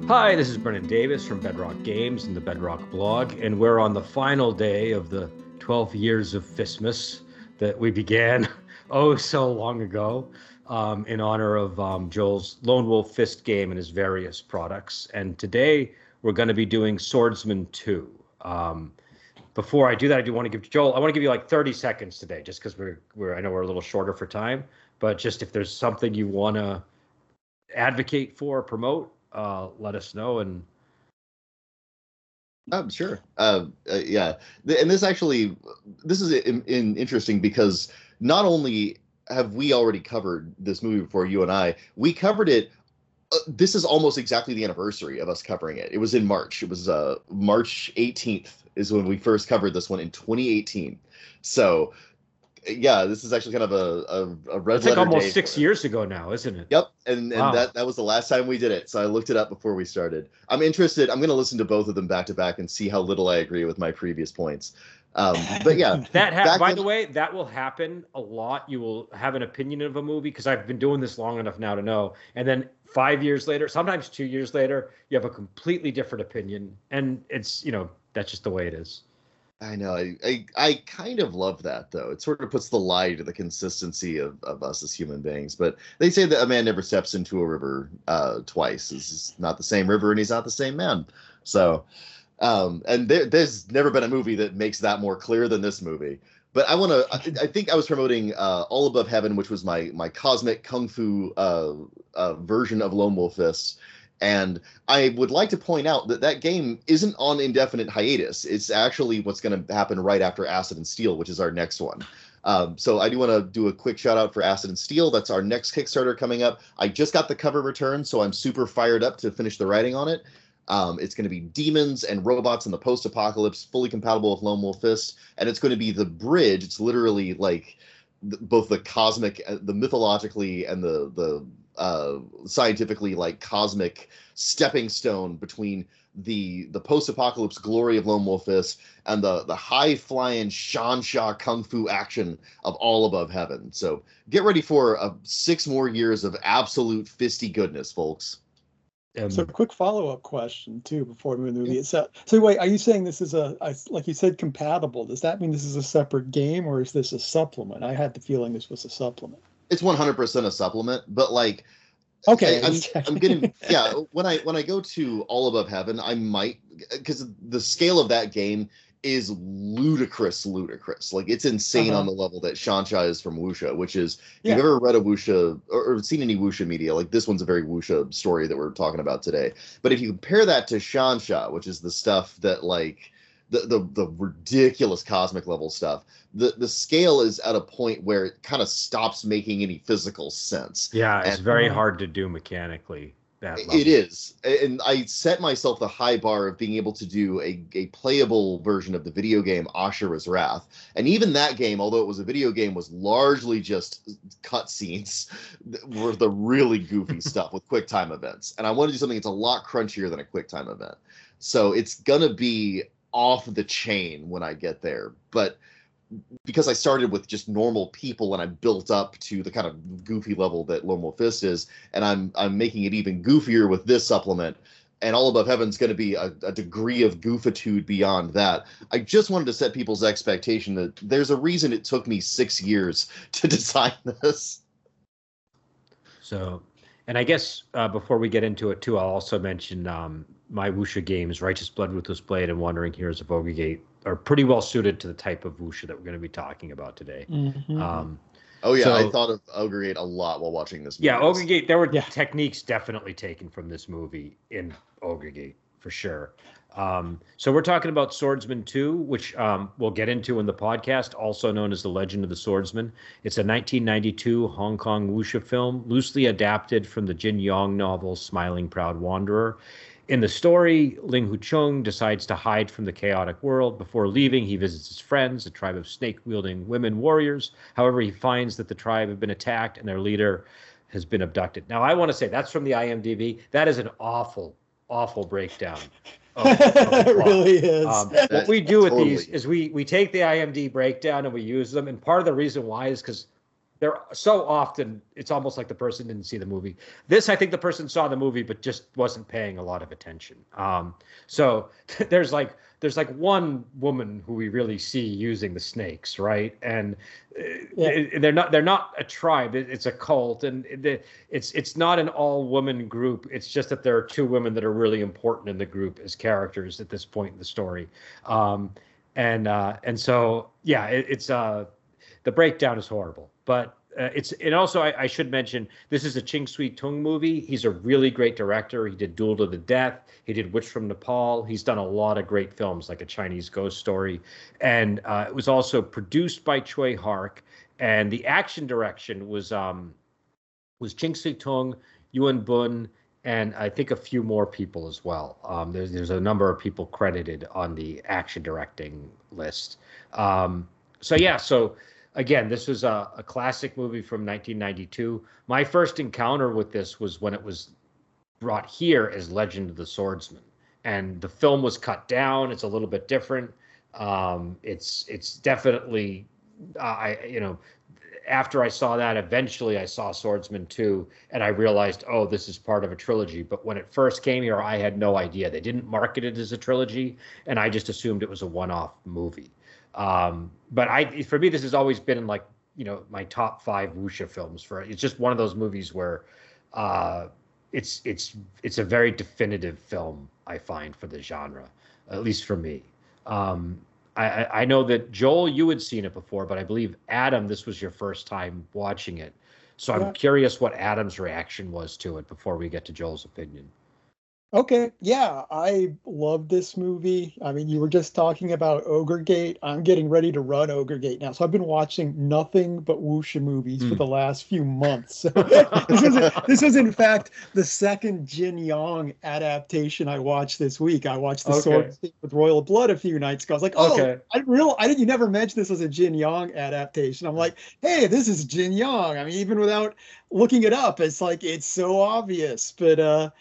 Hi, this is Brennan Davis from Bedrock Games and the Bedrock blog, and we're on the final day of the 12 years of Fistmas that we began oh so long ago in honor of Joel's Lone Wolf Fist game and his various products. And today we're going to be doing Swordsman 2. Before I do that, I want to give you like 30 seconds today, just because I know we're a little shorter for time, but just if there's something you want to advocate for, promote, let us know. And sure. Yeah. And this is interesting because not only have we already covered this movie before, you and I, we covered it. This is almost exactly the anniversary of us covering it. It was in March. It was March 18th is when we first covered this one in 2018. So yeah, this is actually kind of a red letter day. It's like almost 6 years ago now, isn't it? Yep, and wow. that was the last time we did it. So I looked it up before we started. I'm interested. I'm going to listen to both of them back to back and see how little I agree with my previous points. But yeah, by the way, that will happen a lot. You will have an opinion of a movie because I've been doing this long enough now to know. And then 5 years later, sometimes 2 years later, you have a completely different opinion, and it's that's just the way it is. I know. I kind of love that, though. It sort of puts the lie to the consistency of us as human beings. But they say that a man never steps into a river twice. This is not the same river, and he's not the same man. So, and there's never been a movie that makes that more clear than this movie. But I think I was promoting All Above Heaven, which was my cosmic kung fu version of Lone Wolf Fist. And I would like to point out that game isn't on indefinite hiatus. It's actually what's going to happen right after Acid and Steel, which is our next one. So I do want to do a quick shout out for Acid and Steel. That's our next Kickstarter coming up. I just got the cover returned, so I'm super fired up to finish the writing on it. It's going to be demons and robots in the post-apocalypse, fully compatible with Lone Wolf Fist. And it's going to be the bridge. It's literally like both the cosmic, the mythologically, and the scientifically like cosmic stepping stone between the post-apocalypse glory of Lone Wolf Fist and the high-flying Shansha kung fu action of All Above Heaven. So get ready for 6 more years of absolute fisty goodness, folks. So a quick follow-up question too before we move the movie. So wait, are you saying this is like you said, compatible? Does that mean this is a separate game, or is this a supplement? I had the feeling this was a supplement. It's 100% a supplement, but like, okay, I'm getting when I go to All Above Heaven, I might, because the scale of that game is ludicrous. Like, it's insane on the level that Shansha is from Wuxia, which is, if you've ever read a Wuxia or seen any Wuxia media, like this one's a very Wuxia story that we're talking about today. But if you compare that to Shansha, which is the stuff that like the ridiculous cosmic level stuff, the scale is at a point where it kind of stops making any physical sense. Yeah, it's very hard to do mechanically. It is. And I set myself the high bar of being able to do a playable version of the video game Ashura's Wrath. And even that game, although it was a video game, was largely just cutscenes were the really goofy stuff with quick time events. And I want to do something that's a lot crunchier than a quick time event. So it's going to be off the chain when I get there. But because I started with just normal people and I built up to the kind of goofy level that Lone Wolf Fist is, and I'm making it even goofier with this supplement, and All Above Heaven's going to be a degree of goofitude beyond that. I just wanted to set people's expectation that there's a reason it took me 6 years to design this. So, and I guess before we get into it too, I'll also mention my Wuxia games, Righteous Blood, Ruthless Blade, and Wandering Heroes of Ogregate, are pretty well suited to the type of Wuxia that we're going to be talking about today. Mm-hmm. I thought of Ogregate a lot while watching this movie. Yeah, Ogregate, there were techniques definitely taken from this movie in Ogregate, for sure. So we're talking about Swordsman 2, which we'll get into in the podcast, also known as The Legend of the Swordsman. It's a 1992 Hong Kong Wuxia film, loosely adapted from the Jin Yong novel Smiling Proud Wanderer. In the story, Ling Huchong decides to hide from the chaotic world. Before leaving, he visits his friends, a tribe of snake-wielding women warriors. However, he finds that the tribe have been attacked and their leader has been abducted. Now, I want to say, that's from the IMDb. That is an awful, awful breakdown. It really is. What we do with these is we take the IMDb breakdown and we use them. And part of the reason why is because They're so often, it's almost like the person didn't see the movie. This, I think the person saw the movie, but just wasn't paying a lot of attention. So there's like one woman who we really see using the snakes, right? And they're not a tribe. It's a cult, and it's not an all woman group. It's just that there are two women that are really important in the group as characters at this point in the story. And so yeah, it's the breakdown is horrible, but I should mention, this is a Ching Swee Tung movie. He's a really great director. He did Duel to the Death. He did Witch from Nepal. He's done a lot of great films like A Chinese Ghost Story. And it was also produced by Choi Hark. And the action direction was Ching Swee Tung, Yuan Bun, and I think a few more people as well. There's a number of people credited on the action directing list. So again, this was a classic movie from 1992. My first encounter with this was when it was brought here as Legend of the Swordsman, and the film was cut down. It's a little bit different. It's definitely, after I saw that, eventually I saw Swordsman 2, and I realized, oh, this is part of a trilogy. But when it first came here, I had no idea. They didn't market it as a trilogy, and I just assumed it was a one-off movie. But for me, this has always been in my top 5 wuxia films. It's just one of those movies where it's a very definitive film, I find, for the genre, at least for me. I know that Joel, you had seen it before, but I believe Adam, this was your first time watching it. So I'm curious what Adam's reaction was to it before we get to Joel's opinion. Okay, yeah, I love this movie. I mean, you were just talking about Ogre Gate. I'm getting ready to run Ogre Gate now. So I've been watching nothing but wuxia movies for the last few months. So this was, in fact, the second Jin Yong adaptation I watched this week. I watched The Sword with Royal Blood a few nights ago. I was like, you never mentioned this was a Jin Yong adaptation. I'm like, hey, this is Jin Yong. I mean, even without looking it up, it's like, it's so obvious. But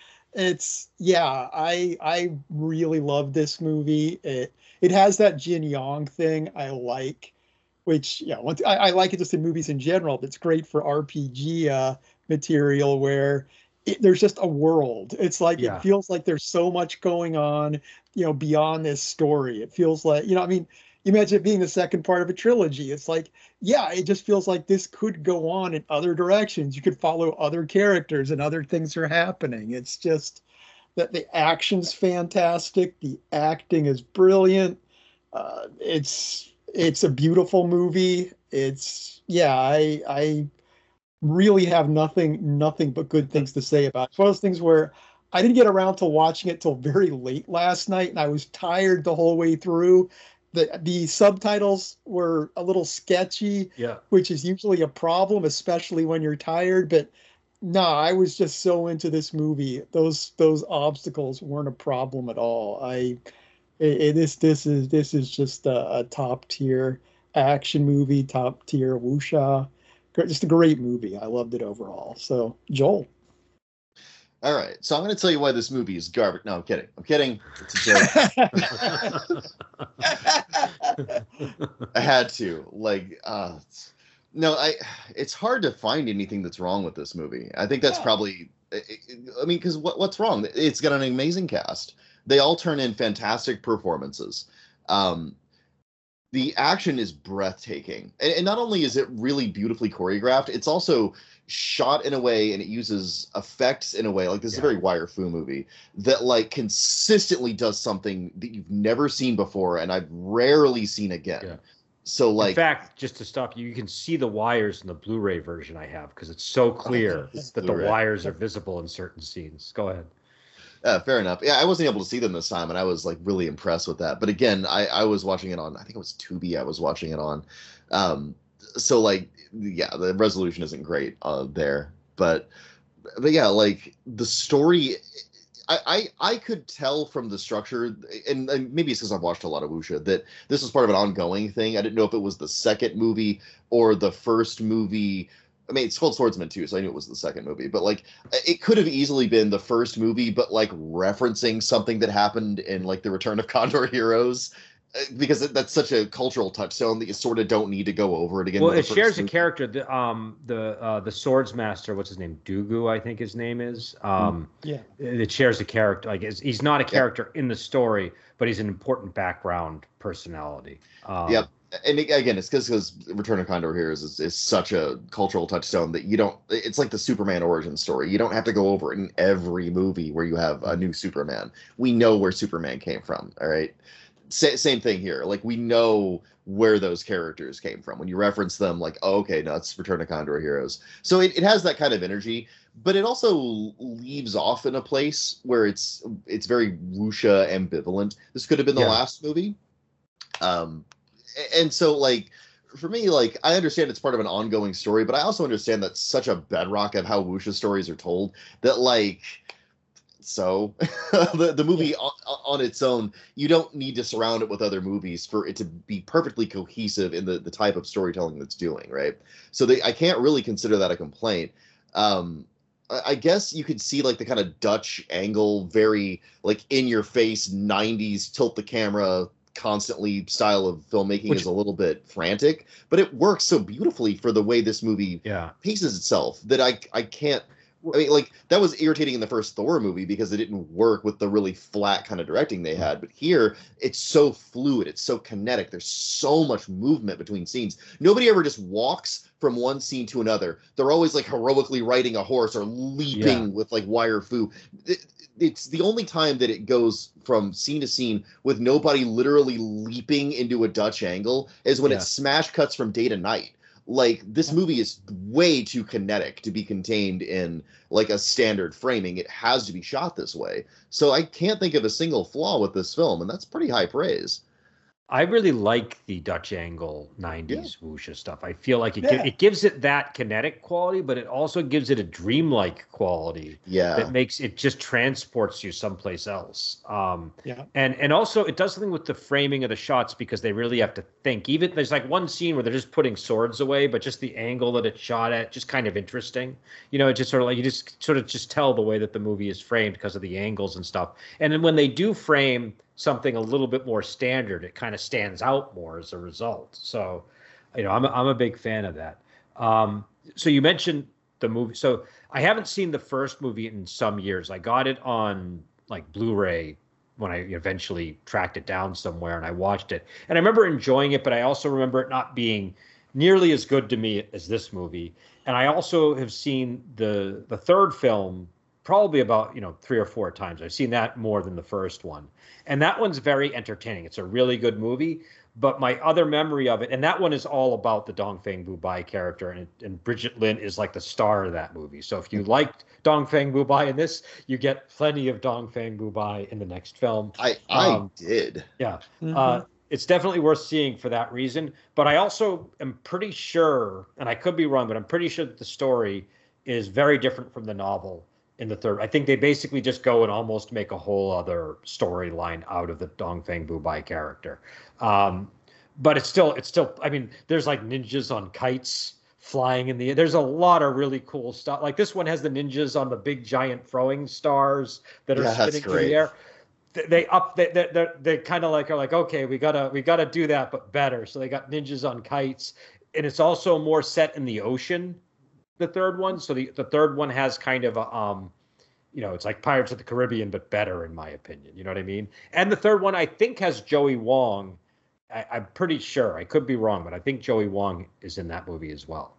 I really love this movie. It has that Jin Yong thing I like, which I like it just in movies in general, but it's great for RPG material where there's just a world. It's like it feels like there's so much going on, beyond this story. It feels like, you imagine it being the second part of a trilogy. It's like, it just feels like this could go on in other directions. You could follow other characters and other things are happening. It's just that the action's fantastic. The acting is brilliant. It's a beautiful movie. I really have nothing but good things to say about it. It's one of those things where I didn't get around to watching it till very late last night, and I was tired the whole way through. The subtitles were a little sketchy, which is usually a problem, especially when you're tired. But no, I was just so into this movie. Those obstacles weren't a problem at all. This is just a top tier action movie, top tier wuxia. Just a great movie. I loved it overall. So, Joel. All right, so I'm going to tell you why this movie is garbage. No, I'm kidding. It's a joke. I had to. It's hard to find anything that's wrong with this movie. I think that's probably, because what's wrong? It's got an amazing cast. They all turn in fantastic performances. The action is breathtaking. And not only is it really beautifully choreographed, it's also shot in a way, and it uses effects in a way, like this is a very Wire Fu movie, that consistently does something that you've never seen before, and I've rarely seen again. Yeah. So in fact, just to stop you, you can see the wires in the Blu-ray version I have, because it's so clear that the wires are visible in certain scenes. Go ahead. Fair enough. Yeah, I wasn't able to see them this time, and I was really impressed with that. But again, I was watching it on, I think it was Tubi I was watching it on. The resolution isn't great there. But yeah, the story, I could tell from the structure, and maybe it's because I've watched a lot of wuxia, that this was part of an ongoing thing. I didn't know if it was the second movie or the first movie. I mean, it's called Swordsman 2, so I knew it was the second movie. But it could have easily been the first movie, but referencing something that happened in The Return of Condor Heroes. because that's such a cultural touchstone that you sort of don't need to go over it again. Well, with it the first shares a movie. character. The swords master, what's his name? Dugu, I think his name is. Yeah. It shares a character. Like he's not a Yep. character in the story, but he's an important background personality. Yep. And again, it's because Return of Condor Heroes is such a cultural touchstone that you don't. It's like the Superman origin story. You don't have to go over it in every movie where you have a new Superman. We know where Superman came from. All right. Same thing here. Like we know where those characters came from. When you reference them, like, oh, okay, no, it's Return of Condor Heroes. So it has that kind of energy, but it also leaves off in a place where it's very wuxia ambivalent. This could have been the last movie. And so like for me, like I understand it's part of an ongoing story, but I also understand that's such a bedrock of how wuxia stories are told that like so the movie on its own, you don't need to surround it with other movies for it to be perfectly cohesive in the type of storytelling that's doing, right? So I can't really consider that a complaint. I guess you could see like the kind of Dutch angle, very like in your face 90s tilt the camera constantly style of filmmaking is a little bit frantic, but it works so beautifully for the way this movie paces itself that I can't. I mean, like that was irritating in the first Thor movie because it didn't work with the really flat kind of directing they had. But here, it's so fluid, it's so kinetic. There's so much movement between scenes. Nobody ever just walks from one scene to another. They're always like heroically riding a horse or leaping with like wire fu. It's the only time that it goes from scene to scene with nobody literally leaping into a Dutch angle is when it smash cuts from day to night. Like this movie is way too kinetic to be contained in like a standard framing. It has to be shot this way. So I can't think of a single flaw with this film, and that's pretty high praise. I really like the Dutch angle 90s wuxia stuff. I feel like it gives it that kinetic quality, but it also gives it a dreamlike quality that makes it just transports you someplace else. And also it does something with the framing of the shots because they really have to think. Even there's like one scene where they're just putting swords away, but just the angle that it's shot at, just kind of interesting. You know, it just sort of like you just sort of just tell the way that the movie is framed because of the angles and stuff. And then when they do frame something a little bit more standard, it kind of stands out more as a result. So, you know, I'm a big fan of that. So you mentioned the movie. So I haven't seen the first movie in some years. I got it on like Blu-ray when I eventually tracked it down somewhere and I watched it. And I remember enjoying it, but I also remember it not being nearly as good to me as this movie. And I also have seen the third film probably about 3 or 4 times. I've seen that more than the first one, and that one's very entertaining. It's a really good movie. But my other memory of it, and that one is all about the Dongfeng Bubai character, and Bridget Lin is like the star of that movie. So if you liked Dongfeng Bubai in this, you get plenty of Dongfeng Bubai in the next film. I did. Yeah. It's definitely worth seeing for that reason. But I also am pretty sure, and I could be wrong, but I'm pretty sure that the story is very different from the novel in the third. I think they basically just go and almost make a whole other storyline out of the Dongfeng Bubai character. But it's still, I mean, there's like ninjas on kites flying in the air. There's a lot of really cool stuff. Like this one has the ninjas on the big giant throwing stars that are spinning through the air. They kind of like are like, okay, we gotta do that, but better. So they got ninjas on kites, and it's also more set in the ocean, the third one. So the third one has kind of a it's like Pirates of the Caribbean, but better in my opinion. You know what I mean? And the third one I think has Joey Wong. I'm pretty sure. I could be wrong, but I think Joey Wong is in that movie as well.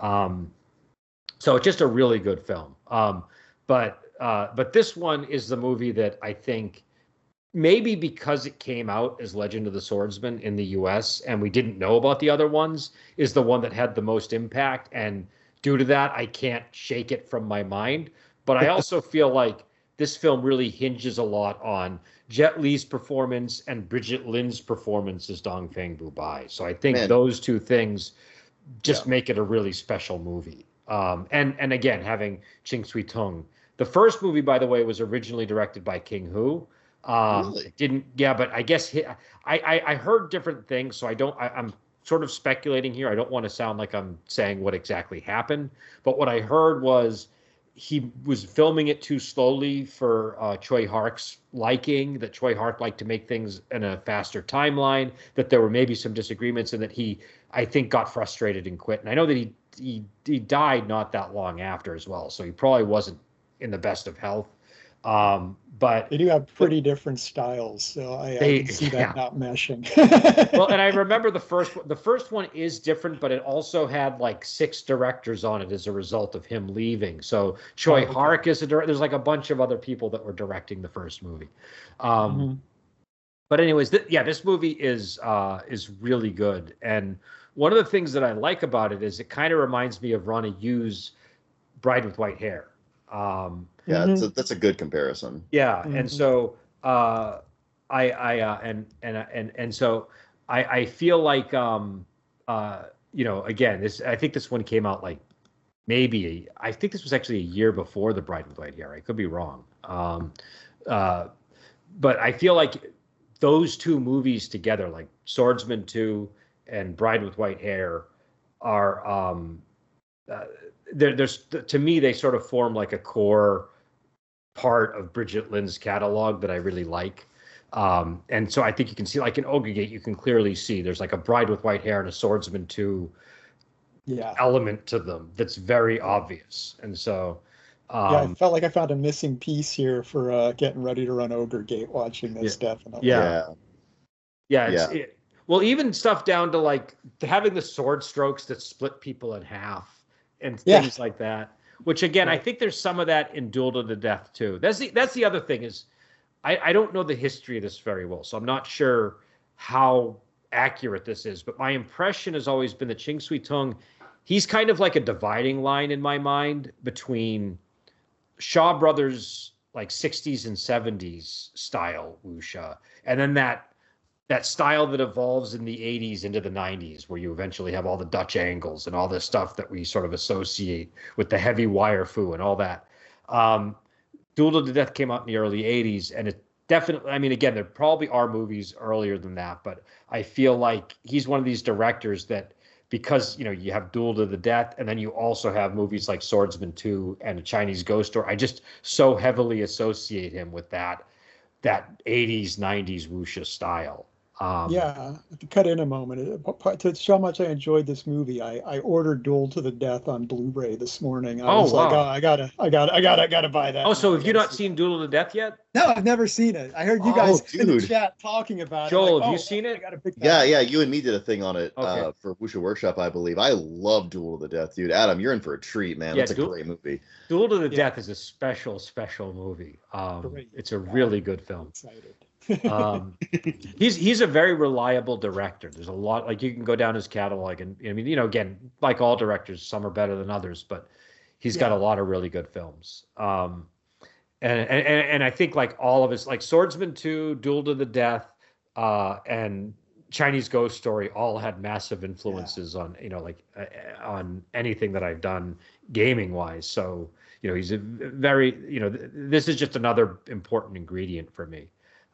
So it's just a really good film. But this one is the movie that I think maybe because it came out as Legend of the Swordsman in the US and we didn't know about the other ones, is the one that had the most impact. And due to that, I can't shake it from my mind. But I also feel like this film really hinges a lot on Jet Li's performance and Bridget Lin's performance as Dongfeng Bubai. So I think those two things just make it a really special movie. And again, having Ching Sui Tung. The first movie, by the way, was originally directed by King Hu. Really? But I guess I heard different things, so I'm sort of speculating here. I don't want to sound like I'm saying what exactly happened, but what I heard was he was filming it too slowly for Choi Hark's liking, that Choi Hark liked to make things in a faster timeline, that there were maybe some disagreements, and that he, I think, got frustrated and quit. And I know that he died not that long after as well, so he probably wasn't in the best of health. But they do have pretty different styles, so I can see that not meshing. Well, and I remember the first one is different, but it also had like 6 directors on it as a result of him leaving. So Choi Hark is a director. There's like a bunch of other people that were directing the first movie. But anyways, this movie is really good. And one of the things that I like about it is it kind of reminds me of Ronnie Yu's Bride with White Hair. That's a good comparison. Yeah, and so so I feel like again, I think this one came out like I think this was actually a year before The Bride with White Hair. I could be wrong, but I feel like those two movies together, like Swordsman 2 and Bride with White Hair, are there's to me they sort of form like a core part of Bridget Lynn's catalog that I really like. And so I think you can see, like in Ogre Gate, you can clearly see there's like a Bride with White Hair and a Swordsman 2 element to them that's very obvious. And so I felt like I found a missing piece here for getting ready to run Ogre Gate watching this, definitely. Well, even stuff down to like having the sword strokes that split people in half and things like that. Which again, I think there's some of that in Duel to the Death too. That's the other thing is, I don't know the history of this very well, so I'm not sure how accurate this is. But my impression has always been that Ching Sui Tung, he's kind of like a dividing line in my mind between Shaw Brothers like 60s and 70s style wuxia, and then that style that evolves in the 80s into the 90s, where you eventually have all the Dutch angles and all this stuff that we sort of associate with the heavy wire fu and all that. Duel to the Death came out in the early 80s, and it definitely, I mean, again, there probably are movies earlier than that, but I feel like he's one of these directors that, because, you have Duel to the Death, and then you also have movies like Swordsman 2 and A Chinese Ghost Story, I just so heavily associate him with that 80s, 90s wuxia style. To cut in a moment, to show how much I enjoyed this movie, I ordered Duel to the Death on Blu-ray this morning. I was like, I gotta buy that. Oh, so have you not seen Duel to the Death yet? No, I've never seen it. I heard you guys in the chat talking about it. Joel, have you seen it? Yeah, you and me did a thing on it for Wuxia Workshop, I believe. I love Duel to the Death, dude. Adam, you're in for a treat, man. That's a great movie. Duel to the Death is a special movie. It's a really good film. I'm excited. He's a very reliable director. There's a lot, like, you can go down his catalog, and I mean, again, like all directors, some are better than others, but he's got a lot of really good films. And I think like all of his, like Swordsman 2, Duel to the Death, and Chinese Ghost Story all had massive influences on, on anything that I've done gaming wise. So, he's a very, this is just another important ingredient for me.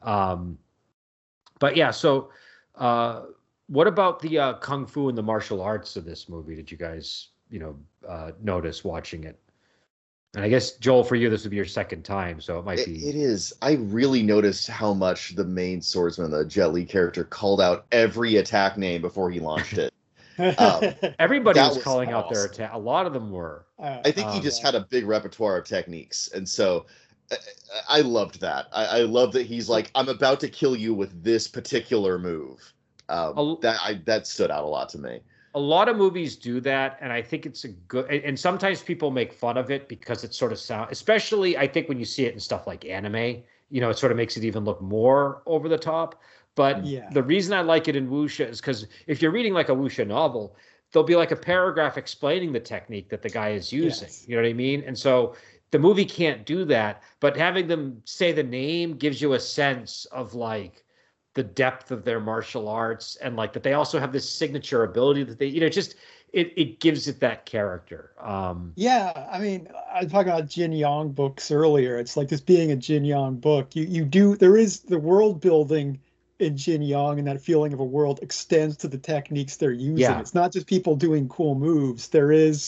But yeah, so what about the kung fu and the martial arts of this movie? Did you guys, notice watching it? And I guess, Joel, for you, this would be your second time, so it might be. It is. I really noticed how much the main swordsman, the Jet Li character, called out every attack name before he launched it. Everybody was calling out their attack. A lot of them were. I think he just had a big repertoire of techniques, and so I loved that. I love that he's like, I'm about to kill you with this particular move. That stood out a lot to me. A lot of movies do that, and I think it's a good. And sometimes people make fun of it because it sort of sounds, especially I think when you see it in stuff like anime, it sort of makes it even look more over the top. But the reason I like it in wuxia is because if you're reading like a wuxia novel, there'll be like a paragraph explaining the technique that the guy is using. Yes. You know what I mean? And so the movie can't do that, but having them say the name gives you a sense of like the depth of their martial arts, and like that they also have this signature ability that they, it gives it that character. I mean, I was talking about Jin Yang books earlier. It's like this being a Jin Yang book. There is the world building in Jin Yang, and that feeling of a world extends to the techniques they're using. Yeah. It's not just people doing cool moves. There is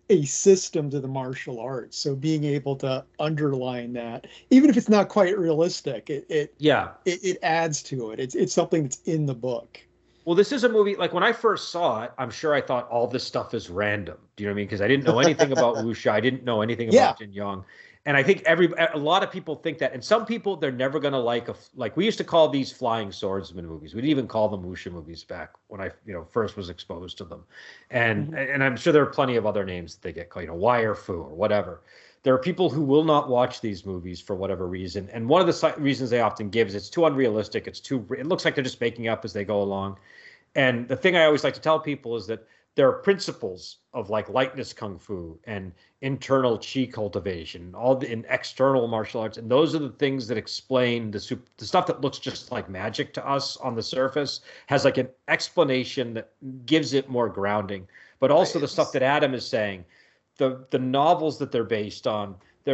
a system to the martial arts. So being able to underline that, even if it's not quite realistic, it adds to it. It's something that's in the book. Well, this is a movie, like when I first saw it, I'm sure I thought all this stuff is random. Do you know what I mean? Because I didn't know anything about wuxia. I didn't know anything about Jin Yong. And I think a lot of people think that. And some people, they're never going to like we used to call these flying swordsman movies. We didn't even call them wuxia movies back when I, first was exposed to them. And and I'm sure there are plenty of other names that they get called, wire fu or whatever. There are people who will not watch these movies for whatever reason. And one of the reasons they often give is it's too unrealistic. It looks like they're just making up as they go along. And the thing I always like to tell people is that there are principles of like lightness kung fu and internal chi cultivation, in external martial arts, and those are the things that explain the stuff that looks just like magic to us on the surface has like an explanation that gives it more grounding. But also the stuff that Adam is saying, the novels that they're based on,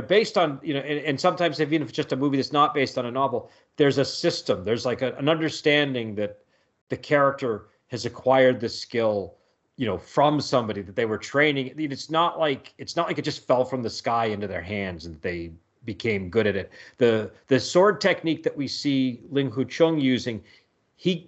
and sometimes even if it's just a movie that's not based on a novel, there's a system, there's like an understanding that the character has acquired the skill, from somebody that they were training. It's not like it just fell from the sky into their hands and they became good at it. The sword technique that we see Ling Hucheng using, he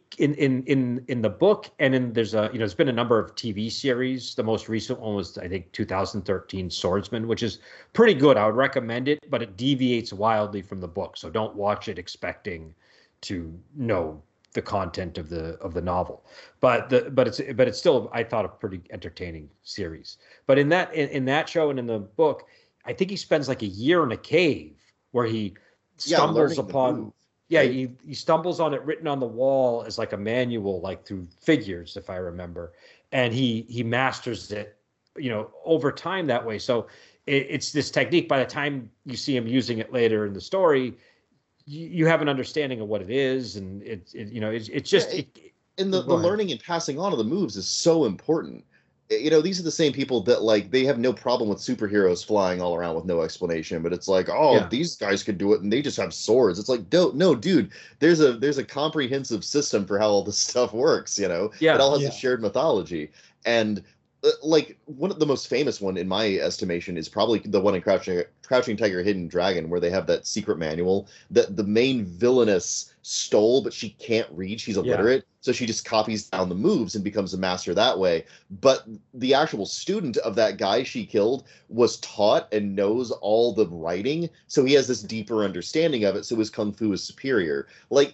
in the book and there's been a number of TV series. The most recent one was I think 2013 Swordsman, which is pretty good. I would recommend it, but it deviates wildly from the book, so don't watch it expecting to know the content of the novel, but it's still, I thought, a pretty entertaining series. But in that show and in the book, I think he spends like a year in a cave where he stumbles upon he stumbles on it written on the wall as like a manual, like through figures, if I remember, and he masters it over time that way. So it's this technique. By the time you see him using it later in the story, you have an understanding of what it is, and it's just and the learning and passing on of the moves is so important. These are the same people that like they have no problem with superheroes flying all around with no explanation, but it's like, these guys could do it and they just have swords. It's like, no, dude, there's a comprehensive system for how all this stuff works. It all has a shared mythology. And like one of the most famous one in my estimation is probably the one in Crouching Tiger, Hidden Dragon, where they have that secret manual that the main villainess stole, but she can't read. She's illiterate, so she just copies down the moves and becomes a master that way. But the actual student of that guy she killed was taught and knows all the writing, so he has this deeper understanding of it. So his kung fu is superior. Like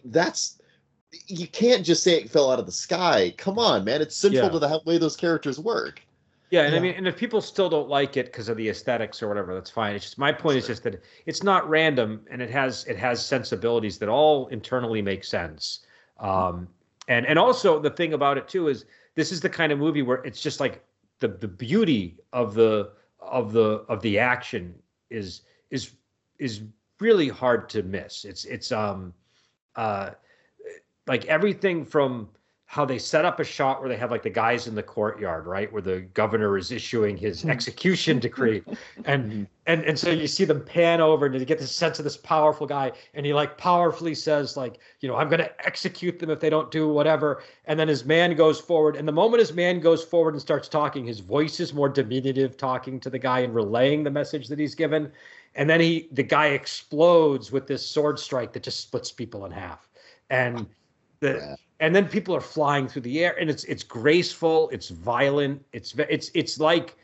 you can't just say it fell out of the sky. Come on, man. It's central to the way those characters work. Yeah, and I mean, and if people still don't like it because of the aesthetics or whatever, that's fine. It's just my point is just that it's not random, and it has sensibilities that all internally make sense. And also the thing about it too is this is the kind of movie where it's just like the beauty of the action is really hard to miss. It's like everything from how they set up a shot where they have like the guys in the courtyard, right, where the governor is issuing his execution decree, and so you see them pan over and you get this sense of this powerful guy, and he like powerfully says like, I'm going to execute them if they don't do whatever, and then his man goes forward, and the moment his man goes forward and starts talking, his voice is more diminutive, talking to the guy and relaying the message that he's given, and then the guy explodes with this sword strike that just splits people in half, and then people are flying through the air, and it's graceful, it's violent, it's just like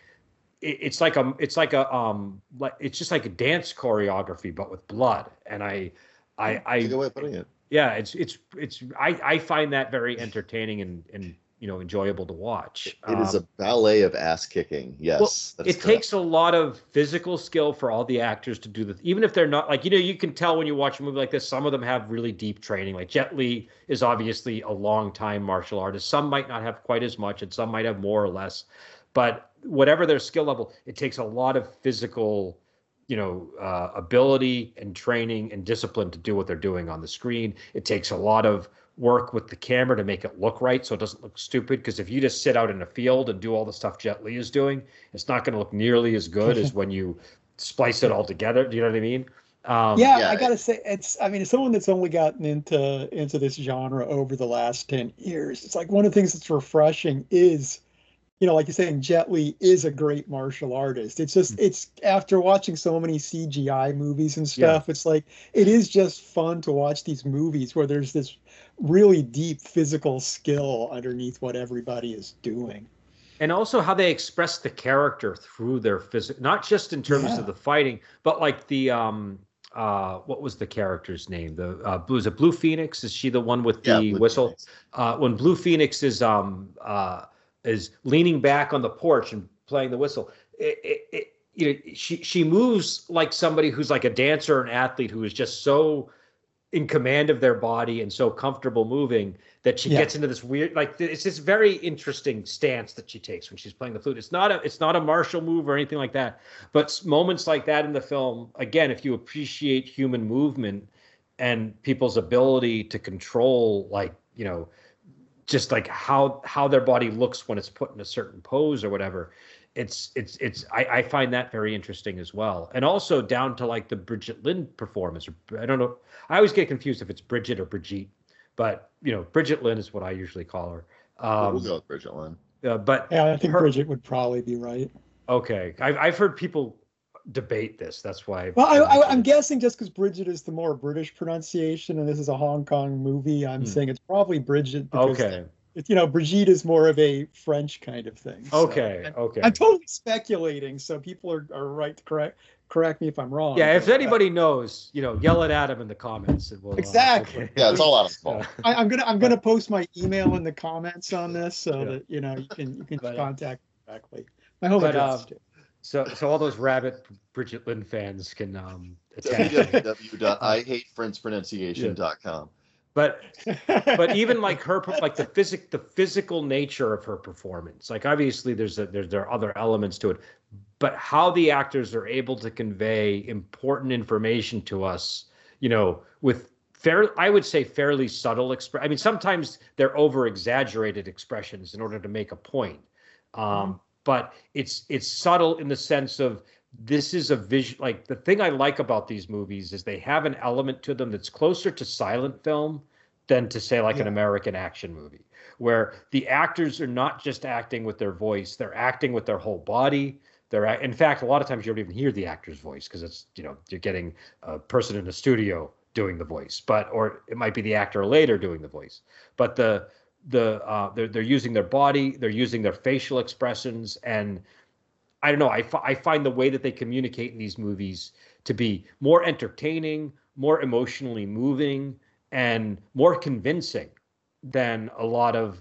a dance choreography but with blood. And I good way of putting it. Yeah, I find that very entertaining and enjoyable to watch. It is a ballet of ass kicking. Yes. Well, it takes a lot of physical skill for all the actors to do even if they're not like, you can tell when you watch a movie like this, some of them have really deep training. Like Jet Li is obviously a long time martial artist. Some might not have quite as much and some might have more or less, but whatever their skill level, it takes a lot of physical, ability and training and discipline to do what they're doing on the screen. It takes a lot of work with the camera to make it look right so it doesn't look stupid, because if you just sit out in a field and do all the stuff Jet Li is doing, it's not going to look nearly as good as when you splice it all together. Do you know what I mean? I gotta say, as someone that's only gotten into this genre over the last 10 years, it's like one of the things that's refreshing is like you're saying, Jet Li is a great martial artist. It's just, it's after watching so many CGI movies and stuff, it's like, it is just fun to watch these movies where there's this really deep physical skill underneath what everybody is doing. And also how they express the character through their physical, not just in terms of the fighting, but like the, what was the character's name? Was it Blue Phoenix? Is she the one with the whistle? When Blue Phoenix is leaning back on the porch and playing the whistle, she moves like somebody who's like a dancer or an athlete who is just so in command of their body and so comfortable moving that she gets into this weird, like, it's this very interesting stance that she takes when she's playing the flute. It's not a martial move or anything like that, but moments like that in the film, again, if you appreciate human movement and people's ability to control, like, just like how their body looks when it's put in a certain pose or whatever, I find that very interesting as well. And also down to like the Brigitte Lin performance. I don't know. I always get confused if it's Bridget or Brigitte, but Brigitte Lin is what I usually call her. We'll go with Brigitte Lin. But yeah, I think Bridget would probably be right. Okay, I've heard people debate this. That's why. Well, I'm guessing just because Bridget is the more British pronunciation, and this is a Hong Kong movie, I'm saying it's probably Bridget. Because Brigitte is more of a French kind of thing. So okay. I'm totally speculating, so people are right to correct me if I'm wrong. Yeah, if anybody knows, yell it at him in the comments. And we'll, exactly. Yeah, it's all Adam's fault. I'm gonna post my email in the comments on this so that you can contact me directly. My home address too. So all those rabid Brigitte Lin fans can www.IHateFrenchPronunciation.com. But even like her, like the physical nature of her performance, like obviously there are other elements to it, but how the actors are able to convey important information to us, with I would say fairly subtle I mean, sometimes they're over exaggerated expressions in order to make a point. But it's subtle in the sense of this is a vision. Like the thing I like about these movies is they have an element to them that's closer to silent film than to say like an American action movie, where the actors are not just acting with their voice, they're acting with their whole body. In fact, a lot of times you don't even hear the actor's voice because it's, you're getting a person in the studio doing the voice, or it might be the actor later doing the voice. But they're using their body, they're using their facial expressions, and I don't know. I find the way that they communicate in these movies to be more entertaining, more emotionally moving, and more convincing than a lot of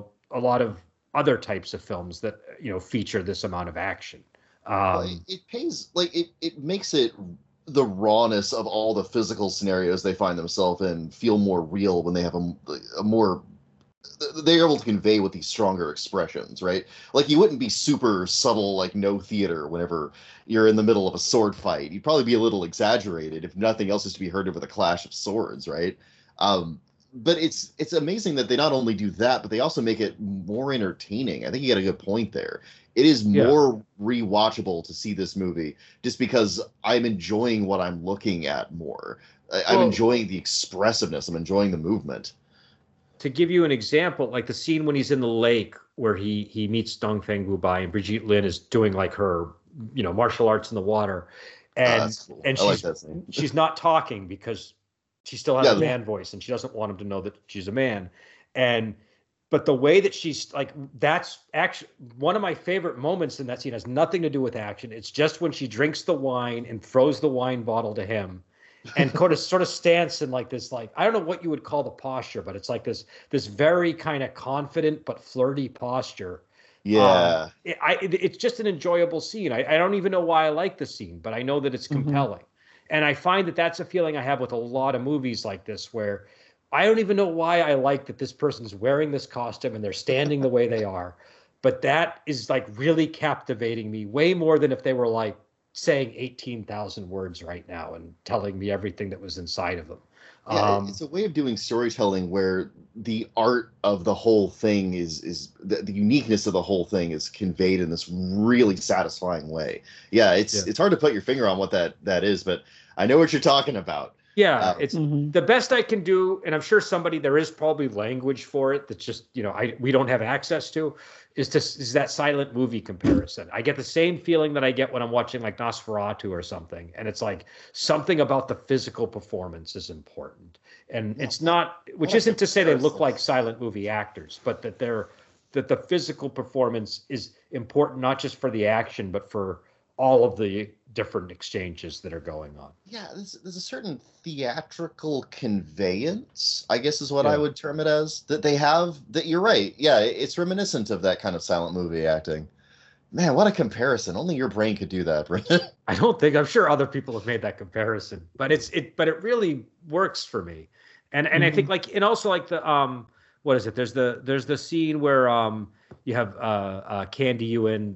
other types of films that feature this amount of action. It pays, like it makes it, the rawness of all the physical scenarios they find themselves in, feel more real when they have a more, they're able to convey with these stronger expressions, right? Like you wouldn't be super subtle, like no theater whenever you're in the middle of a sword fight. You'd probably be a little exaggerated, if nothing else is to be heard over the clash of swords, right? But it's amazing that they not only do that, but they also make it more entertaining. I think you got a good point there. It is more rewatchable to see this movie just because I'm enjoying what I'm looking at more. I'm enjoying the expressiveness. I'm enjoying the movement. To give you an example, like the scene when he's in the lake where he meets Dongfeng Wubai and Brigitte Lin is doing like her, martial arts in the water. And cool. And she's not talking because she still has a man voice and she doesn't want him to know that she's a man. But the way that she's like, that's actually one of my favorite moments in that scene. Has nothing to do with action. It's just when she drinks the wine and throws the wine bottle to him and sort of stands in like this, like, I don't know what you would call the posture, but it's like this very kind of confident but flirty posture. Yeah. It's just an enjoyable scene. I don't even know why I like the scene, but I know that it's compelling. And I find that that's a feeling I have with a lot of movies like this, where I don't even know why I like that this person's wearing this costume and they're standing the way they are. But that is like really captivating me way more than if they were like saying 18,000 words right now and telling me everything that was inside of them. Yeah, it's a way of doing storytelling where the art of the whole thing is the uniqueness of the whole thing is conveyed in this really satisfying way. Yeah, it's hard to put your finger on what that is, but I know what you're talking about. Yeah, it's Mhm. the best I can do, and I'm sure there is probably language for it that's just, we don't have access to, is that silent movie comparison. I get the same feeling that I get when I'm watching like Nosferatu or something, and it's like something about the physical performance is important. And Yeah, it's not, which what a isn't to say they look comparison. like silent movie actors, but that the physical performance is important not just for the action, but for all of the different exchanges that are going on. Yeah, there's a certain theatrical conveyance, I guess is what I Yeah. would term it as, that they have. That you're right. Yeah, it's reminiscent of that kind of silent movie acting. Man, what a comparison! Only your brain could do that, Brendan. I'm sure other people have made that comparison, but but it really works for me. And I think Mhm. like, and also like what is it? There's the scene where you have Candy Ewan,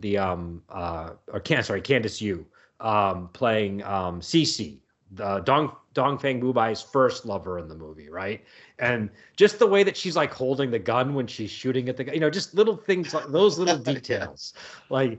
Candice Yu playing Cece, the Dong Fang Bubai's first lover in the movie, right? And just the way that she's like holding the gun when she's shooting at the gun, just little things like those little Yeah. details. Like,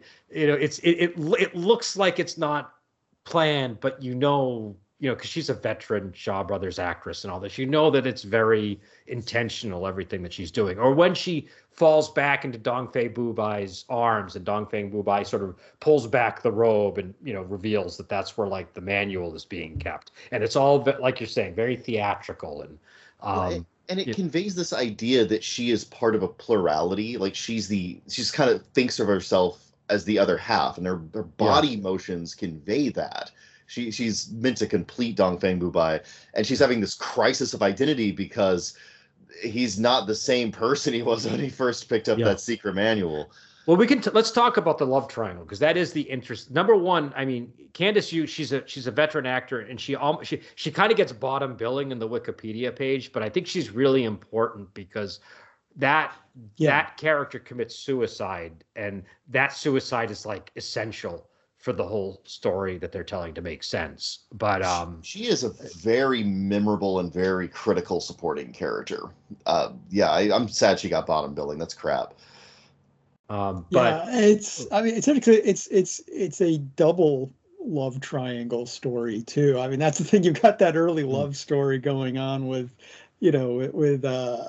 it looks like it's not planned, but because she's a veteran Shaw Brothers actress and all this, that it's very intentional, everything that she's doing. Or when she falls back into Dong Fei Bubai's arms and Dong Fei Bubai sort of pulls back the robe and, reveals that that's where like the manual is being kept. And it's all, like you're saying, very theatrical. And, Well, and it conveys this idea that she is part of a plurality. Like she's kind of thinks of herself as the other half, and her body motions convey that. She's meant to complete Dongfeng Bubai, and she's having this crisis of identity because he's not the same person he was when he first picked up that secret manual. Well, let's talk about the love triangle, because that is the interest. Number one, I mean, Candice Yu, she's a veteran actor, and she kind of gets bottom billing in the Wikipedia page, but I think she's really important because that character commits suicide, and that suicide is like essential for the whole story that they're telling to make sense. But she is a very memorable and very critical supporting character. I'm sad she got bottom billing. That's crap. But it's actually it's a double love triangle story too. I mean, that's the thing. You've got that early love story going on with with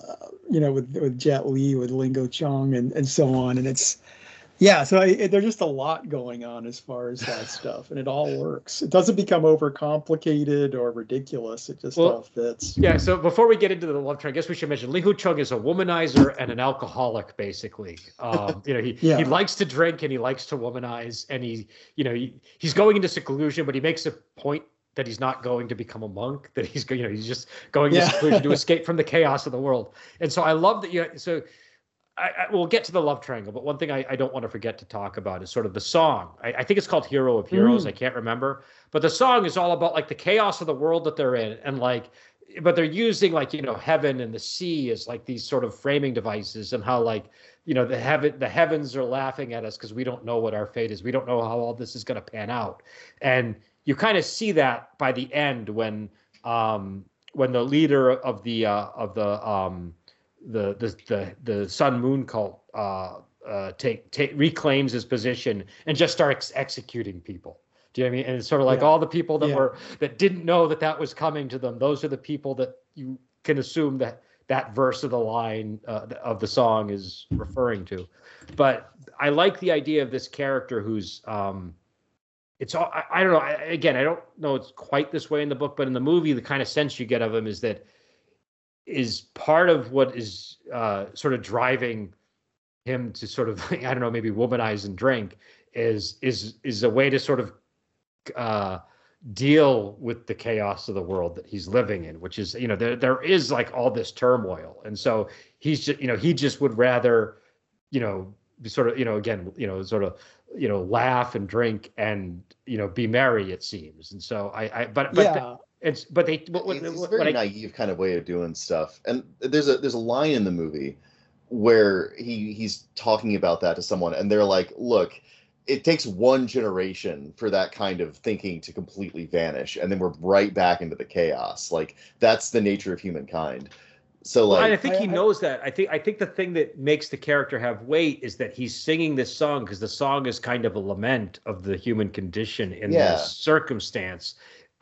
Jet Li, with Lingo Chong, and so on, and it's so there's just a lot going on as far as that stuff, and it all works. It doesn't become overcomplicated or ridiculous. It just all fits. Yeah. So before we get into the love triangle, I guess we should mention Ling Hu Chung is a womanizer and an alcoholic, basically. He likes to drink and he likes to womanize, and he's going into seclusion, but he makes a point that he's not going to become a monk, that he's just going into seclusion to escape from the chaos of the world. And so I love that we'll get to the love triangle, but one thing I don't want to forget to talk about is sort of the song. I think it's called Hero of Heroes. I can't remember, but the song is all about like the chaos of the world that they're in, and but they're using heaven and the sea as like these sort of framing devices, and how the heavens are laughing at us because we don't know what our fate is. We don't know how all this is going to pan out, and you kind of see that by the end when the leader of the Sun Moon cult reclaims his position and just starts executing people. Do you know what I mean? And it's sort of like all the people that didn't know that was coming to them. Those are the people that you can assume that verse of the line of the song is referring to. But I like the idea of this character who's it's all, I don't know. I don't know it's quite this way in the book, but in the movie, the kind of sense you get of him is that is part of what is sort of driving him to sort of, I don't know, maybe womanize and drink is a way to sort of deal with the chaos of the world that he's living in, which is, there is like all this turmoil. And so he's just, he just would rather, sort of, again, sort of, laugh and drink and, be merry, it seems. And so it's a very naive kind of way of doing stuff. And there's a line in the movie where he's talking about that to someone, and they're like, look, it takes one generation for that kind of thinking to completely vanish, and then we're right back into the chaos. Like, that's the nature of humankind. So I think he knows that. I think the thing that makes the character have weight is that he's singing this song because the song is kind of a lament of the human condition in this circumstance.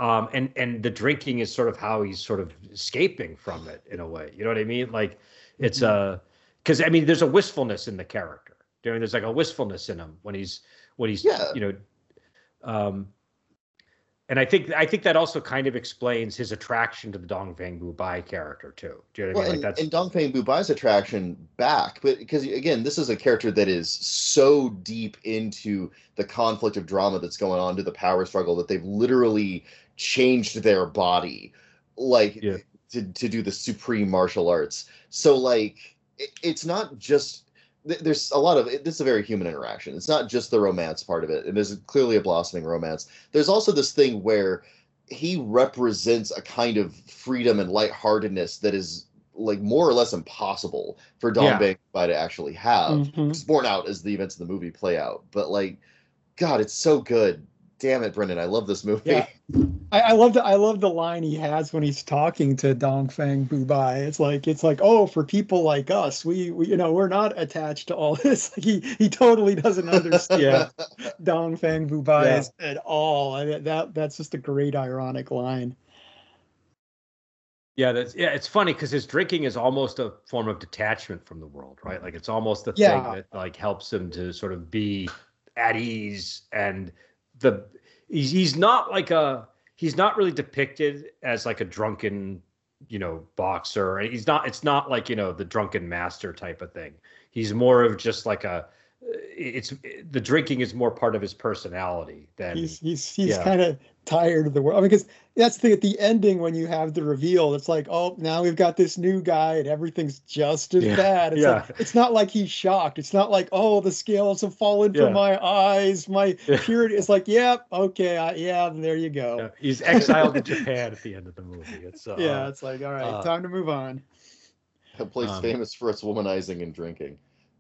And the drinking is sort of how he's sort of escaping from it in a way. You know what I mean? Like it's because I mean there's a wistfulness in the character. You know, there's like a wistfulness in him when he's Yeah. you know. And I think that also kind of explains his attraction to the Dongfeng Bu-bai character too. Do you know what I mean? And, Like that's and Dongfeng Bu-bai's attraction back, but because again, this is a character that is so deep into the conflict of drama that's going on, to the power struggle, that they've literally changed their body, like to do the supreme martial arts. So like, it's not just. There's a lot of this is a very human interaction. It's not just the romance part of it, and there's clearly a blossoming romance. There's also this thing where he represents a kind of freedom and lightheartedness that is like more or less impossible for Dong Beng to actually have. It's borne out as the events of the movie play out. But like, God, it's so good. Damn it, Brendan, I love this movie. Yeah. I love the line he has when he's talking to Dongfeng Bu-bai. It's like, oh, for people like us, we we're not attached to all this. Like he totally doesn't understand Dongfeng Bu-bai at all. I mean, that's just a great ironic line. Yeah, it's funny because his drinking is almost a form of detachment from the world, right? Like it's almost the thing that like helps him to sort of be at ease, and he's not really depicted as like a drunken, boxer. It's not like, the drunken master type of thing. He's more of just like the drinking is more part of his personality than he's kind of tired of the world. I mean, because that's the thing at the ending when you have the reveal. It's like, oh, now we've got this new guy and everything's just as bad. It's like, it's not like he's shocked. It's not like, oh, the scales have fallen from my eyes. My purity. It's like, okay, there you go. Yeah. He's exiled to Japan at the end of the movie. It's it's like, all right, time to move on. A place famous for its womanizing and drinking.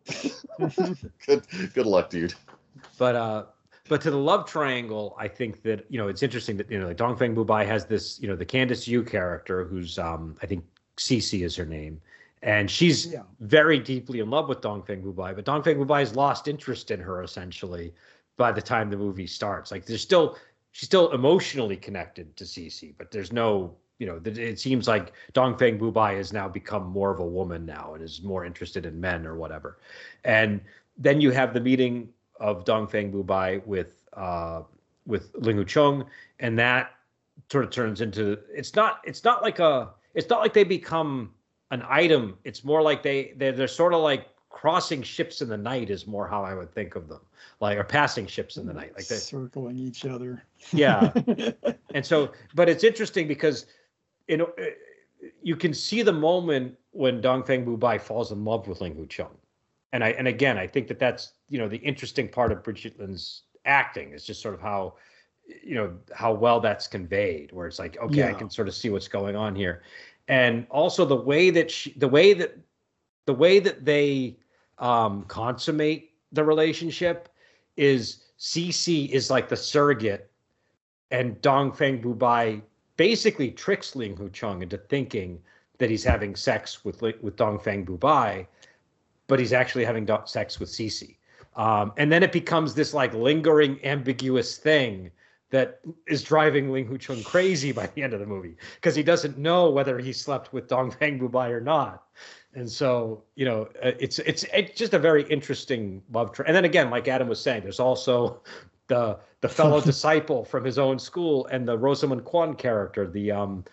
Good luck, dude. But to the love triangle, I think that it's interesting that like Dongfeng Bu-bai has this the Candice Yu character who's I think Cece is her name, and she's very deeply in love with Dongfeng Bu-bai, but Dongfeng Bu-bai has lost interest in her essentially by the time the movie starts. Like she's still emotionally connected to Cece, but there's no it seems like Dongfeng Bu-bai has now become more of a woman now and is more interested in men or whatever. And then you have the meeting of Dongfeng Bu-bai with Ling Hu-chung, and that sort of turns into it's not like they become an item. It's more like they're sort of like crossing ships in the night is more how I would think of them, like, or passing ships in the night, like they're circling each other. Yeah. And so, but it's interesting because you can see the moment when Dongfeng Bu-bai falls in love with Ling Hu-chung. And again, I think that's, the interesting part of Bridget Lin's acting is just sort of how well that's conveyed, where it's like, okay, I can sort of see what's going on here. And also the way that they consummate the relationship is Cece is like the surrogate, and Dongfeng Bu-bai basically tricks Ling Hu-chung into thinking that he's having sex with Dongfeng Bu-bai, but he's actually having sex with Cece. And then it becomes this like lingering, ambiguous thing that is driving Ling Hu-chung crazy by the end of the movie, because he doesn't know whether he slept with Dongfeng Bu-bai or not. And so, it's just a very interesting love triangle. And then again, like Adam was saying, there's also the fellow disciple from his own school and the Rosamund Kwan character, the Ren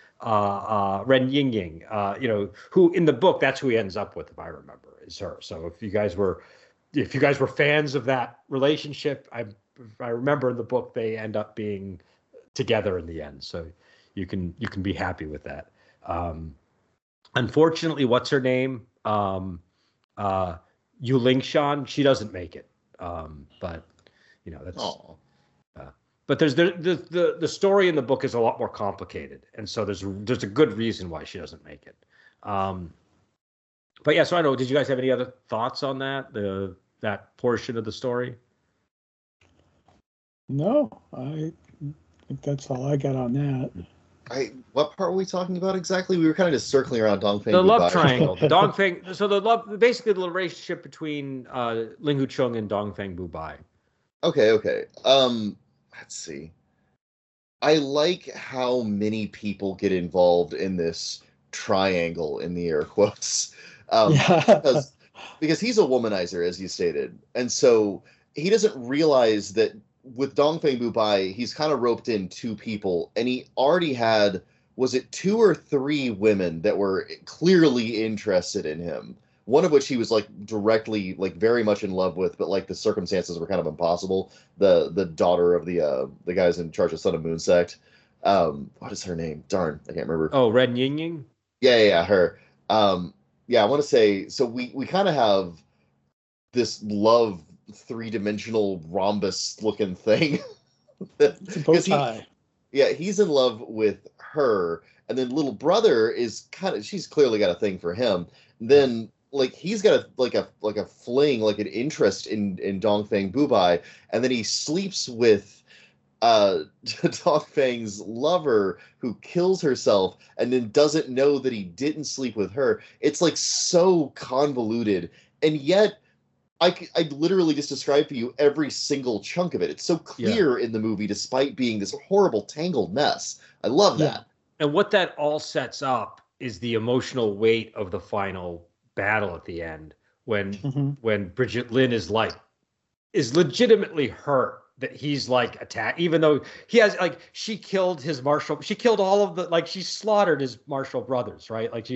Yingying, who in the book, that's who he ends up with, if I remember, is her. So if you guys were fans of that relationship, I remember in the book they end up being together in the end. So you can be happy with that. Unfortunately, what's her name? Yu Lingshan, she doesn't make it. But that's. But there's the story in the book is a lot more complicated, and so there's a good reason why she doesn't make it. But yeah, so I don't know. Did you guys have any other thoughts on that portion of the story? No, I think that's all I got on that. What part were we talking about exactly? We were kind of just circling around Dongfeng. The love triangle, the Dongfeng. So basically the relationship between Ling Hu-chung and Dongfeng Bu-bai. Okay. Let's see. I like how many people get involved in this triangle in the air quotes. Yeah. Because he's a womanizer, as you stated. And so he doesn't realize that with Dongfeng Bubai, he's kind of roped in two people, and he already had, was it two or three women that were clearly interested in him? One of which he was like directly, like very much in love with, but like the circumstances were kind of impossible. The daughter of the guys in charge of Sun and Moon sect. What is her name? Darn, I can't remember. Oh, Ren Ying Ying? Yeah, her. Yeah, I want to say, so we kind of have this love three-dimensional rhombus looking thing. It's a bow tie. He's in love with her, and then little brother is she's clearly got a thing for him. Then like he's got a fling, like an interest in Dongfeng Bubai, and then he sleeps with Dongfeng's lover, who kills herself and then doesn't know that he didn't sleep with her. It's like so convoluted, and yet I literally just described for you every single chunk of it. It's so clear in the movie, despite being this horrible tangled mess. I love that. And what that all sets up is the emotional weight of the final battle at the end, when Bridget Lin is legitimately hurt that he's like attacked, even though he has she killed all of the, she slaughtered his martial brothers, right? Like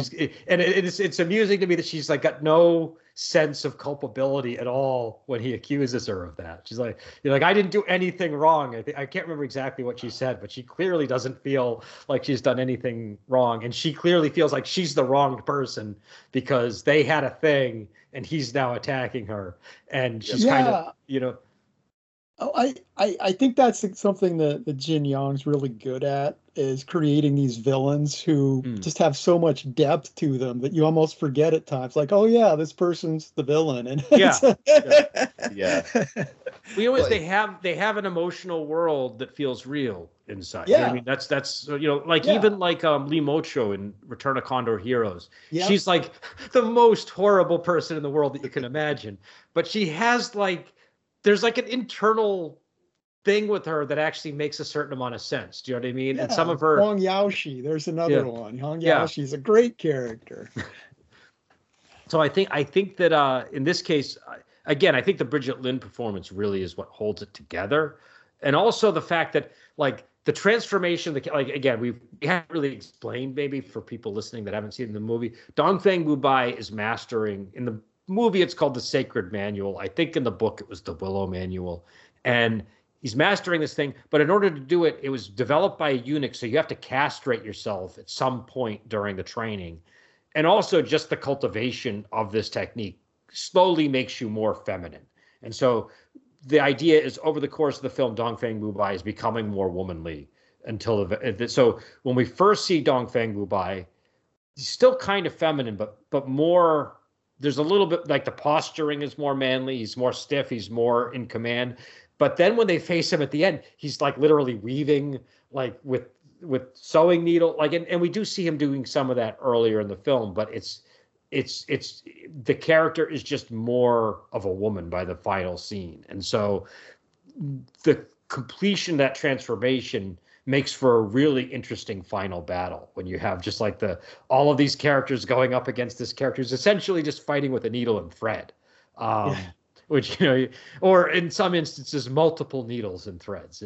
it's amusing to me that she's like got no sense of culpability at all when he accuses her of that. She's like, I didn't do anything wrong. I can't remember exactly what she said, but she clearly doesn't feel like she's done anything wrong, and she clearly feels like she's the wronged person because they had a thing and he's now attacking her, and she's kind of Oh, I think that's something that Jin Yong's really good at, is creating these villains who just have so much depth to them that you almost forget at times. Like, oh yeah, this person's the villain, and they have an emotional world that feels real inside. Yeah, you know I mean that's even like Lee Mocho in Return of Condor Heroes. Yeah. She's like the most horrible person in the world that you can imagine, but she has there's like an internal thing with her that actually makes a certain amount of sense. Do you know what I mean? Yeah, and some of her Huang Yaoshi, there's another one. Huang Yaoshi is a great character. So I think that in this case, again, I think the Bridget Lin performance really is what holds it together, and also the fact that the transformation, again, we haven't really explained, maybe for people listening that haven't seen the movie. Dongfeng Bubai is mastering, in the movie it's called the Sacred Manual. I think in the book it was the Willow Manual, and he's mastering this thing, but in order to do it, it was developed by a eunuch, so you have to castrate yourself at some point during the training. And also just the cultivation of this technique slowly makes you more feminine. And so the idea is, over the course of the film, Dongfeng Bubai is becoming more womanly until so when we first see Dongfeng Bubai, he's still kind of feminine, but more. There's a little bit like the posturing is more manly. He's more stiff. He's more in command. But then when they face him at the end, he's like literally weaving with sewing needle. And we do see him doing some of that earlier in the film, but it's the character is just more of a woman by the final scene. And so the completion of that transformation makes for a really interesting final battle when you have just all of these characters going up against this character who's essentially just fighting with a needle and thread, which, or in some instances, multiple needles and threads.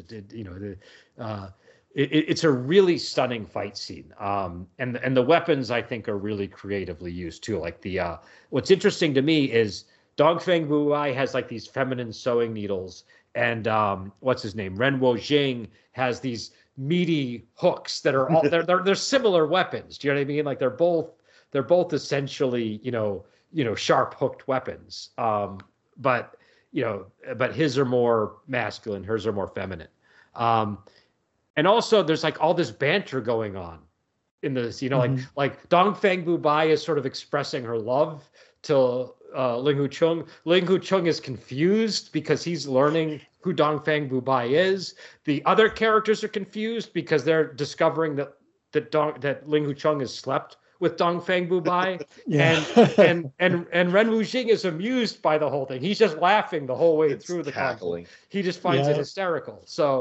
It's a really stunning fight scene. And the weapons, I think, are really creatively used too. What's interesting to me is Dongfeng Buai has these feminine sewing needles, and what's his name? Ren Wojing has these meaty hooks that are all they're similar weapons. Do you know what I mean? They're both essentially sharp hooked weapons. But his are more masculine, hers are more feminine. And also there's all this banter going on in this, like Dongfeng Bubai is sort of expressing her love to Ling Hu Chung. Ling Hu Chung is confused because he's learning who Dongfeng Bubai is. The other characters are confused because they're discovering that Ling Hu Chung has slept with Dongfeng Bubai. and Ren Wujing is amused by the whole thing. He's just laughing the whole way through the conflict. He just finds it hysterical. So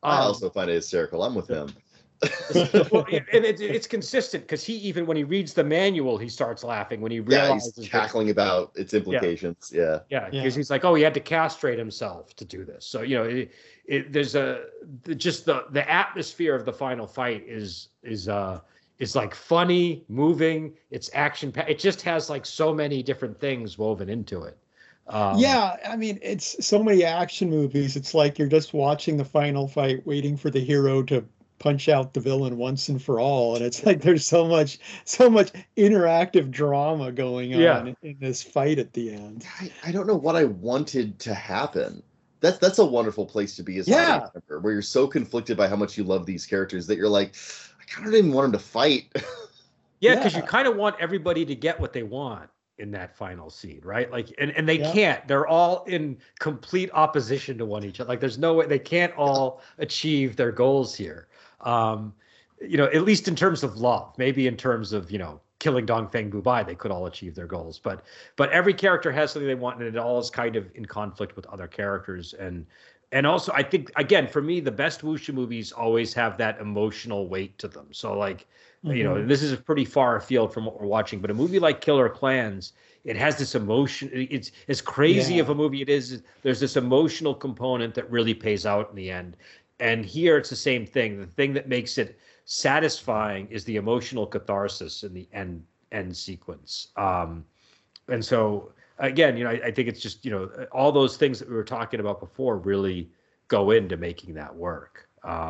I also find it hysterical. I'm with him. Well, and it's consistent because even when he reads the manual, he starts laughing when he realizes he's cackling about its implications. Yeah, because he's like, oh, he had to castrate himself to do this. So there's just the atmosphere of the final fight is like funny, moving. It's action. It just has like so many different things woven into it. Yeah, I mean, it's so many action movies. It's like you're just watching the final fight, waiting for the hero to punch out the villain once and for all. And it's like there's so much interactive drama going on in this fight at the end. I don't know what I wanted to happen. That's a wonderful place to be as an audience member, where you're so conflicted by how much you love these characters that you're like, I kind of didn't want them to fight. Yeah, because you kind of want everybody to get what they want in that final scene, right? Like, and they can't. They're all in complete opposition to one each other. Like, there's no way they can't all achieve their goals here. At least in terms of love. Maybe in terms of killing Dongfeng Bubai, they could all achieve their goals. But every character has something they want, and it all is kind of in conflict with other characters. And also, I think, again, for me, the best wuxia movies always have that emotional weight to them. So, like, this is pretty far afield from what we're watching, but a movie like Killer Klans, it has this emotion. It's as crazy of a movie it is. There's this emotional component that really pays out in the end. And here it's the same thing. The thing that makes it satisfying is the emotional catharsis in the end sequence. And so, again, I think it's just, all those things that we were talking about before really go into making that work.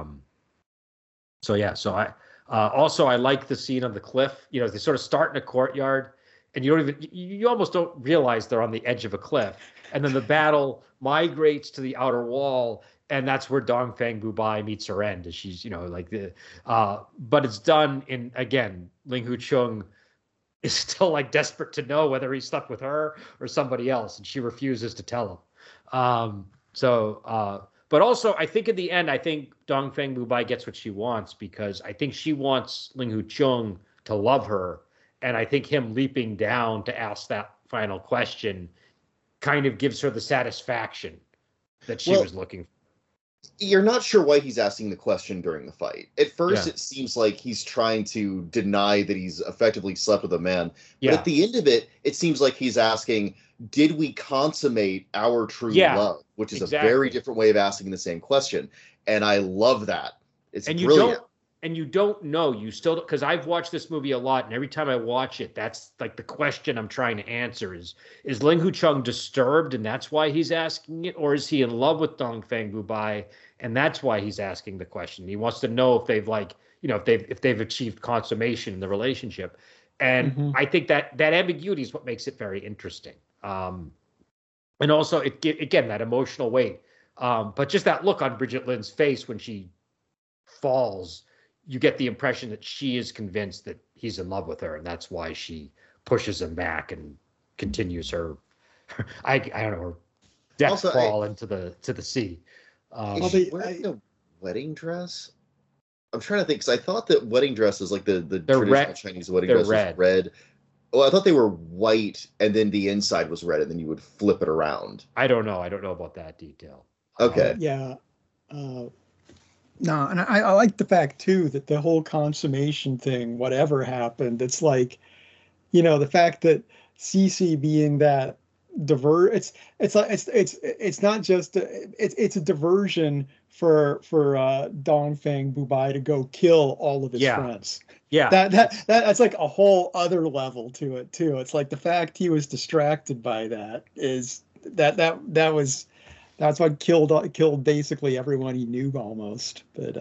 So I like the scene on the cliff. They sort of start in a courtyard, and you almost don't realize they're on the edge of a cliff. And then the battle migrates to the outer wall, and that's where Dongfeng Bubai meets her end. As she's, but it's done in, again, Ling Hu Chung is still like desperate to know whether he slept with her or somebody else, and she refuses to tell him. But also, I think in the end, I think Dongfeng Bubai gets what she wants, because I think she wants Ling Hu Chung to love her. And I think him leaping down to ask that final question kind of gives her the satisfaction that she was looking for. You're not sure why he's asking the question during the fight. At first, it seems like he's trying to deny that he's effectively slept with a man. But at the end of it, it seems like he's asking, did we consummate our true love? Which is a very different way of asking the same question. And I love that. It's brilliant. You don't know. You still, because I've watched this movie a lot, and every time I watch it, that's like the question I'm trying to answer is Ling Hu Chung disturbed, and that's why he's asking it? Or is he in love with Dongfeng Bubai, and that's why he's asking the question? He wants to know if they've if they've achieved consummation in the relationship. And I think that ambiguity is what makes it very interesting. And also, again, that emotional weight. But just that look on Bridget Lin's face when she falls, you get the impression that she is convinced that he's in love with her, and that's why she pushes him back and continues her, I don't know, her death crawl into the sea. Is she wearing a wedding dress? I'm trying to think, because I thought that wedding dresses, like the traditional Chinese wedding dress, was red. Oh, I thought they were white, and then the inside was red, and then you would flip it around. I don't know. I don't know about that detail. Okay. No, and I like the fact too that the whole consummation thing, whatever happened, it's like, the fact that Cece being that it's not just it's a diversion for Dongfeng Bubai to go kill all of his friends. Yeah, that's like a whole other level to it too. It's like the fact he was distracted by that is that's what killed basically everyone he knew almost. But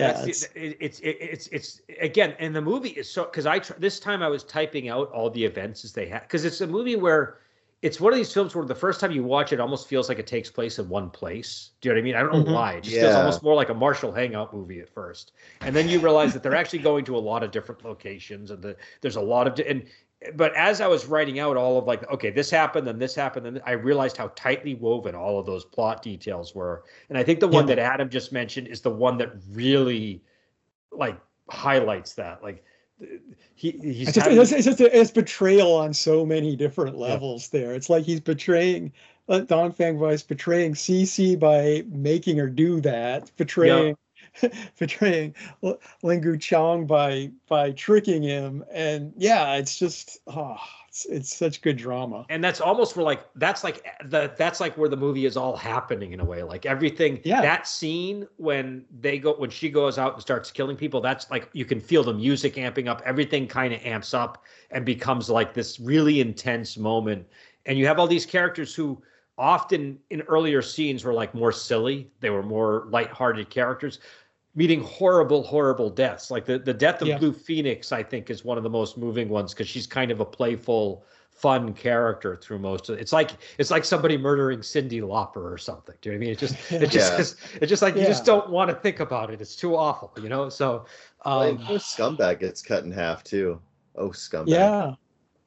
it's again, and the movie is so, because this time I was typing out all the events as they had, because it's a movie where it's one of these films where the first time you watch it almost feels like it takes place in one place. Do you know what I mean? I don't know why. It just feels almost more like a Marshall Hangout movie at first. And then you realize that they're actually going to a lot of different locations, and there's a lot of but as I was writing out all of like, okay, this happened, then this happened, then I realized how tightly woven all of those plot details were. And I think the one that Adam just mentioned is the one that really like highlights that. Like he's it's betrayal on so many different levels there. It's like he's betraying Dong Fang by betraying Cece by making her do that, betraying betraying Lingu Chang by tricking him, and yeah, it's just it's such good drama. And that's almost where that's like where the movie is all happening in a way. Like everything, that scene when she goes out and starts killing people, that's like you can feel the music amping up. Everything kind of amps up and becomes like this really intense moment. And you have all these characters who often in earlier scenes were like more silly. They were more lighthearted characters, meeting horrible deaths. Like the death of Blue Phoenix, I think, is one of the most moving ones because she's kind of a playful, fun character through most of it. It's like somebody murdering Cyndi Lauper or something. Do you know what I mean? It's just like you just don't want to think about it. It's too awful, you know. So Scumbag gets cut in half too. Oh, Scumbag.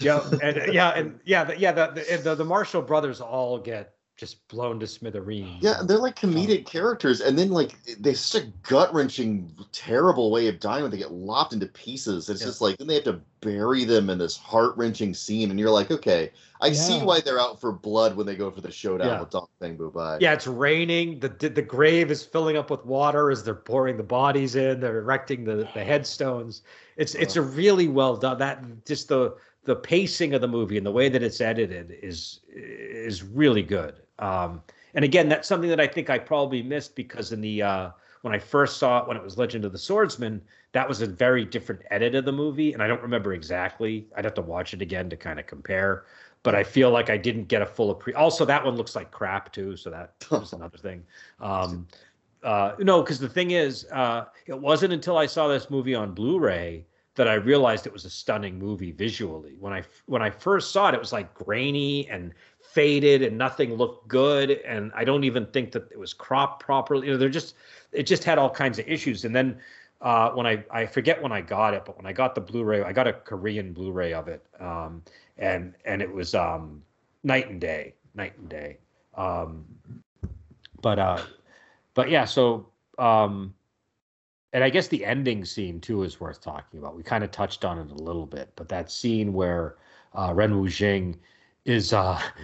The Marshall brothers all get just blown to smithereens. Yeah, they're like comedic characters, and then like they such a gut-wrenching, terrible way of dying when they get lopped into pieces. It's just like then they have to bury them in this heart-wrenching scene, and you're like, okay, I see why they're out for blood when they go for the showdown with Dong Fang Bu-Bai. Yeah, it's raining. The grave is filling up with water as they're pouring the bodies in. They're erecting the headstones. It's a really well done. That just the pacing of the movie and the way that it's edited is really good. And again, that's something that I think I probably missed because in the when I first saw it when it was Legend of the Swordsman, that was a very different edit of the movie, and I don't remember exactly. I'd have to watch it again to kind of compare. But I feel like I didn't get a full Also, that one looks like crap too, so that was another thing. No, because the thing is, it wasn't until I saw this movie on Blu-ray that I realized it was a stunning movie visually. When I first saw it, it was like grainy and faded and nothing looked good, and I don't even think that it was cropped properly. You know, it just had all kinds of issues. And then when I forget when I got it, but when I got the Blu-ray, I got a Korean Blu-ray of it, and it was night and day. But yeah, so and I guess the ending scene too is worth talking about. We kind of touched on it a little bit, but that scene where Ren Wuxing is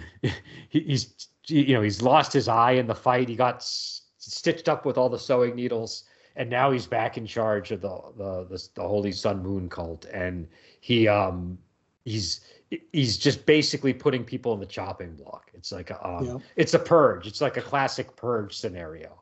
he's lost his eye in the fight. He got stitched up with all the sewing needles, and now he's back in charge of the Holy Sun Moon cult, and he's just basically putting people in the chopping block. It's like it's a purge. It's like a classic purge scenario.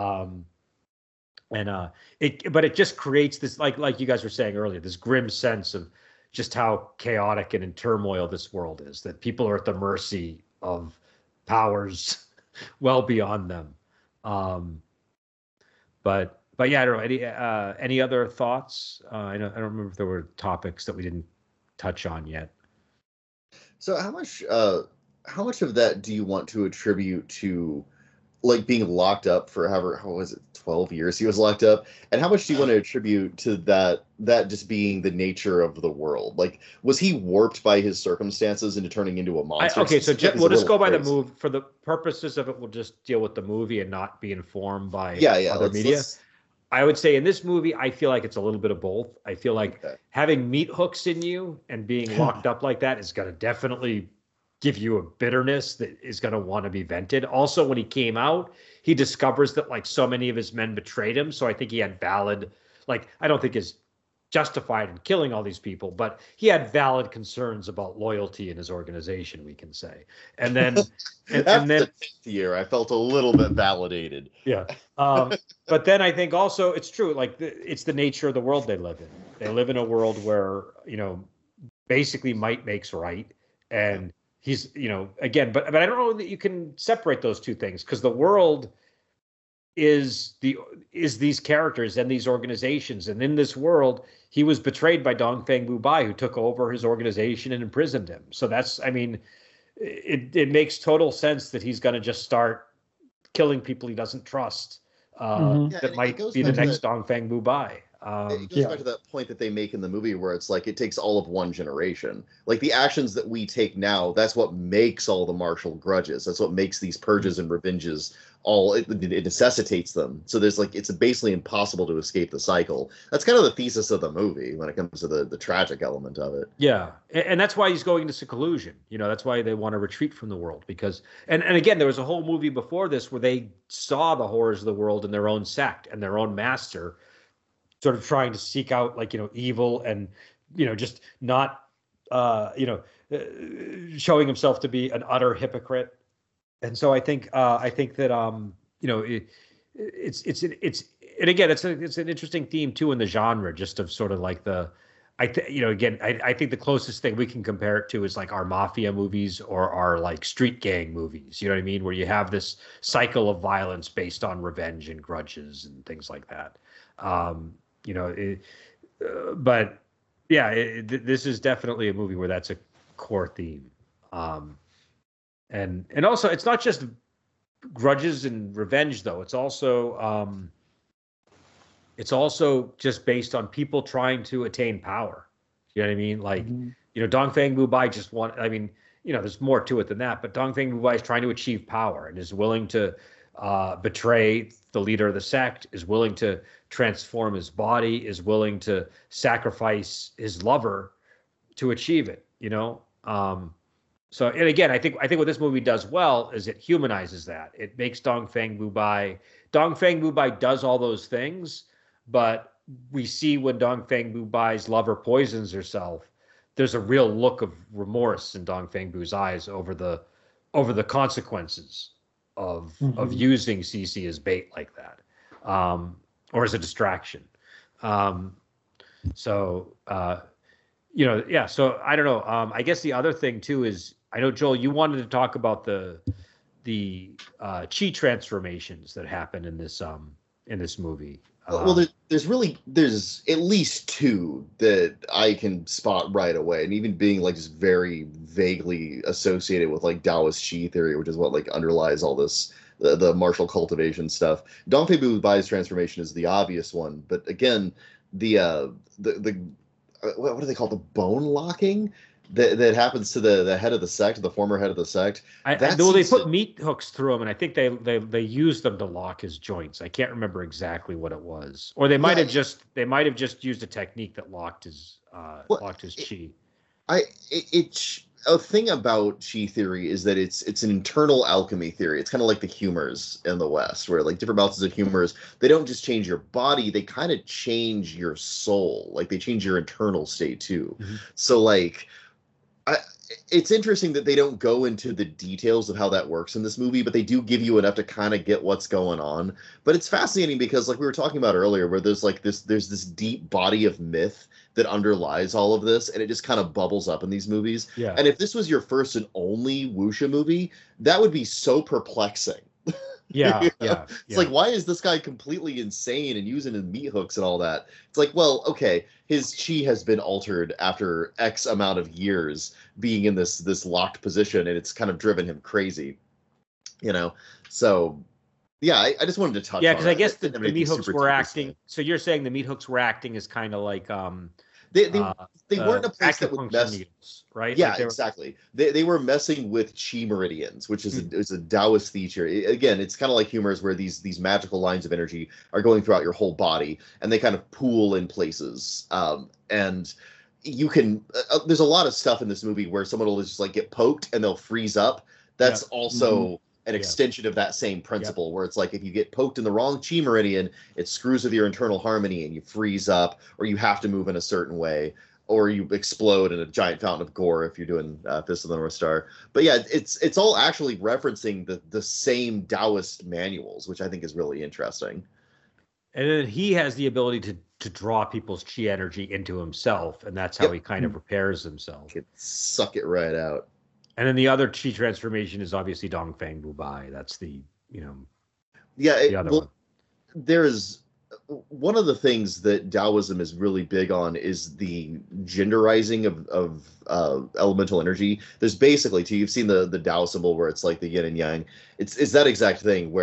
But it just creates this, like you guys were saying earlier, this grim sense of just how chaotic and in turmoil this world is, that people are at the mercy of powers well beyond them. But yeah, I don't know. Any other thoughts? I don't remember if there were topics that we didn't touch on yet. So how much of that do you want to attribute to like being locked up for how was it, 12 years he was locked up, and how much do you want to attribute to that just being the nature of the world? Like, was he warped by his circumstances into turning into a monster? We'll just go by the movie for the purposes of it. We'll just deal with the movie and not be informed by other media. I would say in this movie, I feel like it's a little bit of both. I feel like having meat hooks in you and being locked up like that is going to definitely give you a bitterness that is going to want to be vented. Also, when he came out, he discovers that like so many of his men betrayed him. So I think he had valid, I don't think is justified in killing all these people, but he had valid concerns about loyalty in his organization, we can say. And then, and then the 10th year, I felt a little bit validated. Yeah. But then I think also it's true. It's the nature of the world they live in. They live in a world where, basically might makes right. And he's, again, but I don't know that you can separate those two things, because the world is these characters and these organizations, and in this world he was betrayed by Dong Fang Bu-Bai, who took over his organization and imprisoned him. So that's, it makes total sense that he's going to just start killing people he doesn't trust. That might be the next Dong Fang Bu-Bai. It goes back to that point that they make in the movie where it's like it takes all of one generation. Like the actions that we take now, that's what makes all the martial grudges. That's what makes these purges and revenges it necessitates them. So there's like it's basically impossible to escape the cycle. That's kind of the thesis of the movie when it comes to the tragic element of it. Yeah, and that's why he's going into seclusion. That's why they want to retreat from the world because and again there was a whole movie before this where they saw the horrors of the world in their own sect and their own master sort of trying to seek out evil and just not showing himself to be an utter hypocrite. And so I think that it's and again it's an interesting theme too in the genre, just of sort of like I think the closest thing we can compare it to is like our mafia movies or our like street gang movies, you know what I mean, where you have this cycle of violence based on revenge and grudges and things like that. But yeah, this is definitely a movie where that's a core theme. And also it's not just grudges and revenge though. It's also just based on people trying to attain power. You know what I mean? Like, Dongfeng Mubai just there's more to it than that, but Dongfeng Mubai is trying to achieve power and is willing to betray the leader of the sect, is willing to transform his body, is willing to sacrifice his lover to achieve it, So, and again, I think what this movie does well is it humanizes that. It makes Dongfeng Mubai does all those things, but we see when Dongfeng Mubai's lover poisons herself, there's a real look of remorse in Dongfeng Bu's eyes over the consequences of using Cece as bait like that, or as a distraction. So I don't know. I guess the other thing too is, I know, Joel, you wanted to talk about the chi transformations that happen in this movie. Well, there's at least two that I can spot right away, and even being like just very vaguely associated with like Taoist Chi theory, which is what like underlies all this the martial cultivation stuff. Dongfeng Mubai's transformation is the obvious one, but again, the what do they call the bone locking that happens to the head of the sect, the former head of the sect. They put meat hooks through him, and I think they used them to lock his joints. I can't remember exactly what it was, or they might have just used a technique that locked his chi. A thing about chi theory is that it's an internal alchemy theory. It's kind of like the humors in the West, where like different melts of humors, they don't just change your body, they kind of change your soul. Like they change your internal state too. Mm-hmm. So like, it's interesting that they don't go into the details of how that works in this movie, but they do give you enough to kind of get what's going on. But it's fascinating because, like we were talking about earlier, where there's this deep body of myth that underlies all of this, and it just kind of bubbles up in these movies. Yeah. And if this was your first and only wuxia movie, that would be so perplexing. Yeah, It's like, why is this guy completely insane and using his meat hooks and all that? It's like, well, okay, his chi has been altered after X amount of years being in this locked position, and it's kind of driven him crazy, So, yeah, I just wanted to touch on because I guess the meat hooks were acting. So you're saying the meat hooks were acting as kind of like they weren't a place that would mess, needles, right? Yeah, like exactly. They were messing with chi meridians, which is a Taoist feature. Again, it's kind of like humors where these magical lines of energy are going throughout your whole body, and they kind of pool in places. And you can there's a lot of stuff in this movie where someone will just like get poked and they'll freeze up. That's also an extension of that same principle, where it's like if you get poked in the wrong chi meridian, it screws with your internal harmony and you freeze up, or you have to move in a certain way, or you explode in a giant fountain of gore if you're doing Fist of the North Star. But yeah, it's all actually referencing the same Taoist manuals, which I think is really interesting. And then he has the ability to draw people's chi energy into himself, and that's how he kind of repairs himself. He can suck it right out. And then the other chi transformation is obviously Dongfeng Mubai. That's the one. There's one of the things that Taoism is really big on is the genderizing of elemental energy. There's basically, you've seen the Tao symbol where it's like the yin and yang. It's that exact thing where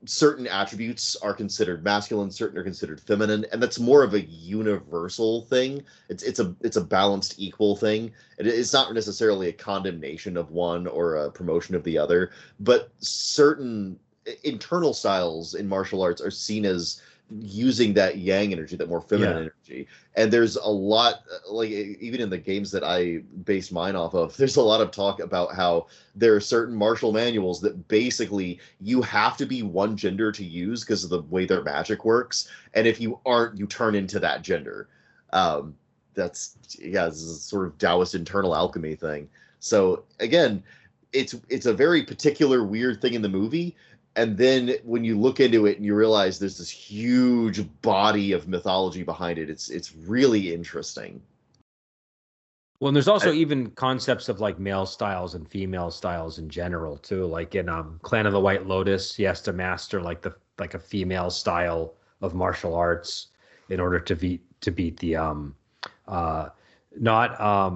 certain attributes are considered masculine, certain are considered feminine, and that's more of a universal thing. It's a balanced, equal thing. It's not necessarily a condemnation of one or a promotion of the other, but certain internal styles in martial arts are seen as using that yang energy, that more feminine energy. And there's a lot, like even in the games that I based mine off of, there's a lot of talk about how there are certain martial manuals that basically you have to be one gender to use because of the way their magic works. And if you aren't, you turn into that gender. This is a sort of Taoist internal alchemy thing. So again, it's a very particular weird thing in the movie. And then when you look into it and you realize there's this huge body of mythology behind it, it's really interesting. Well, and there's also even concepts of like male styles and female styles in general too. Like in Clan of the White Lotus, he has to master like a female style of martial arts in order to beat the not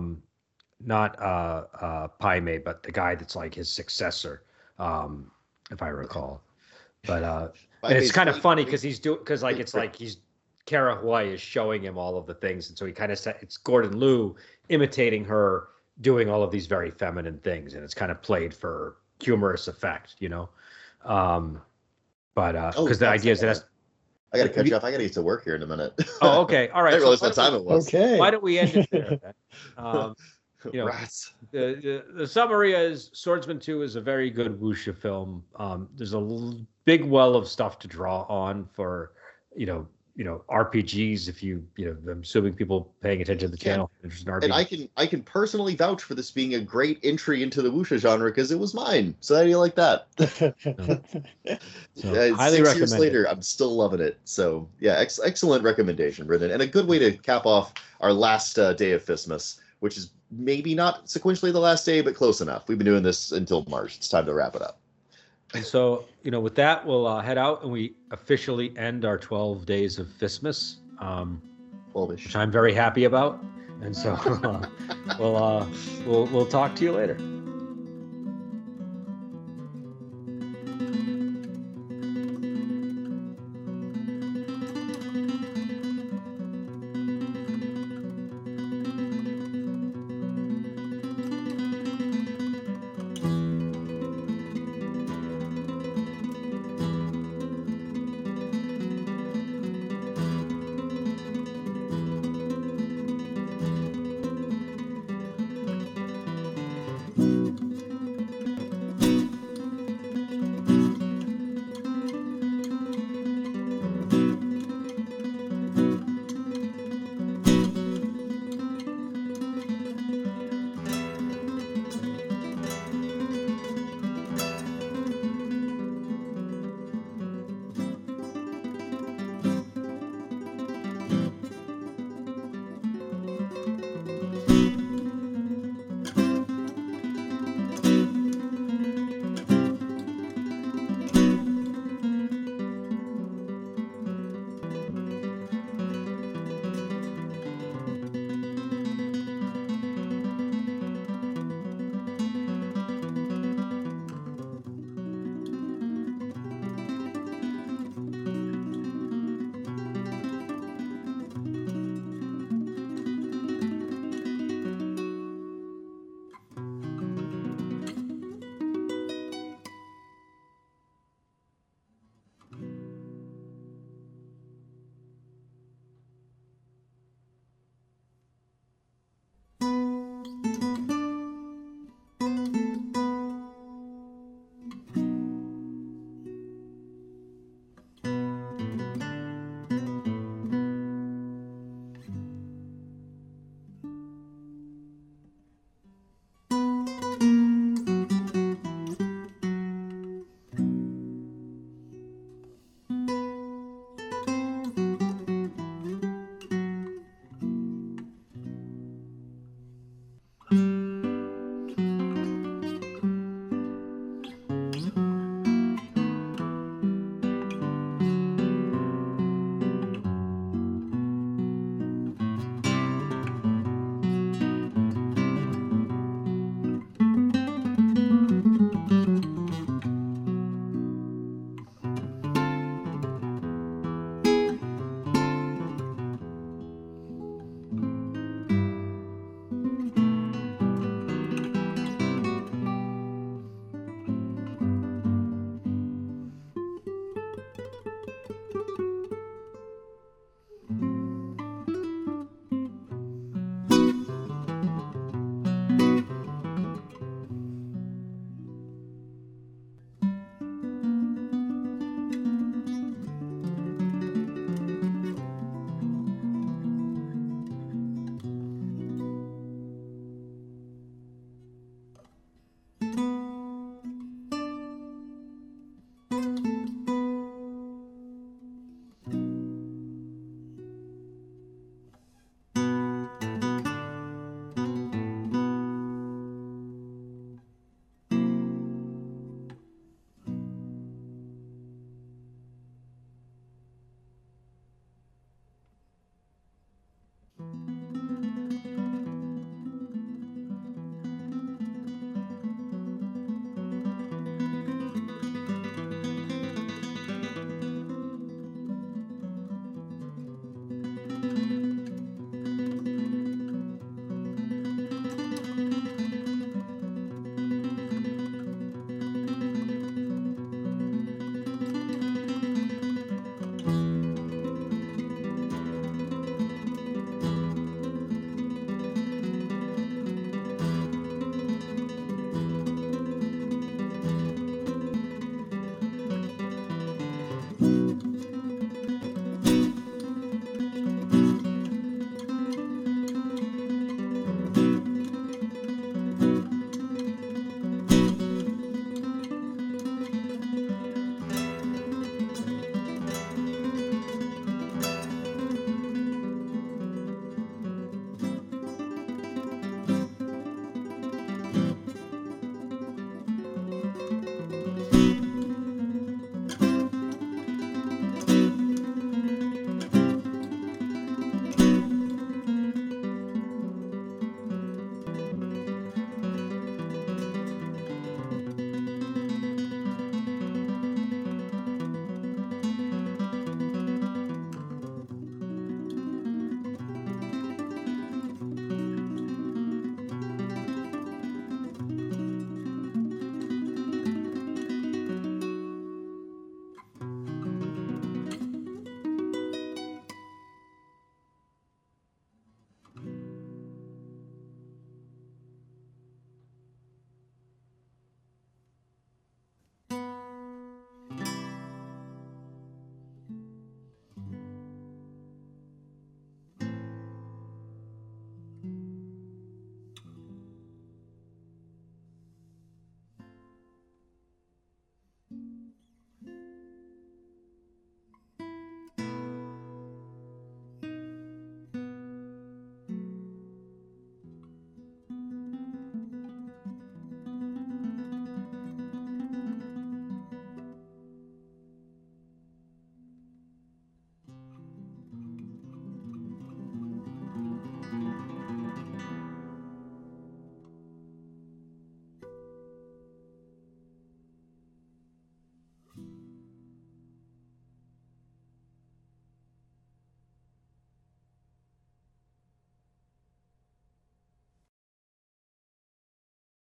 Pai Mei, but the guy that's like his successor. If I recall, but and it's kind of funny because he's Kara Huai is showing him all of the things, and so he kind of said it's Gordon Liu imitating her doing all of these very feminine things, and it's kind of played for humorous effect, you know. But because the idea is that I got to catch up. I got to get to work here in a minute. Oh, okay, all right. I didn't realize what time it was. Okay, why don't we end it there then? You know, the summary is Swordsman 2 is a very good wuxia film. There's a big well of stuff to draw on for, you know, RPGs. If I'm assuming people paying attention to the channel, interested in RPGs. And I can personally vouch for this being a great entry into the wuxia genre because it was mine. So how do you like that? So, Highly highly 6 recommend years later, I'm still loving it. So yeah, excellent recommendation, Brendan, and a good way to cap off our last day of Fistmas, which is maybe not sequentially the last day, but close enough. We've been doing this until March. It's time to wrap it up. And so, with that, we'll head out and we officially end our 12 days of Fistmas, 12-ish. which I'm very happy about. And so we'll talk to you later.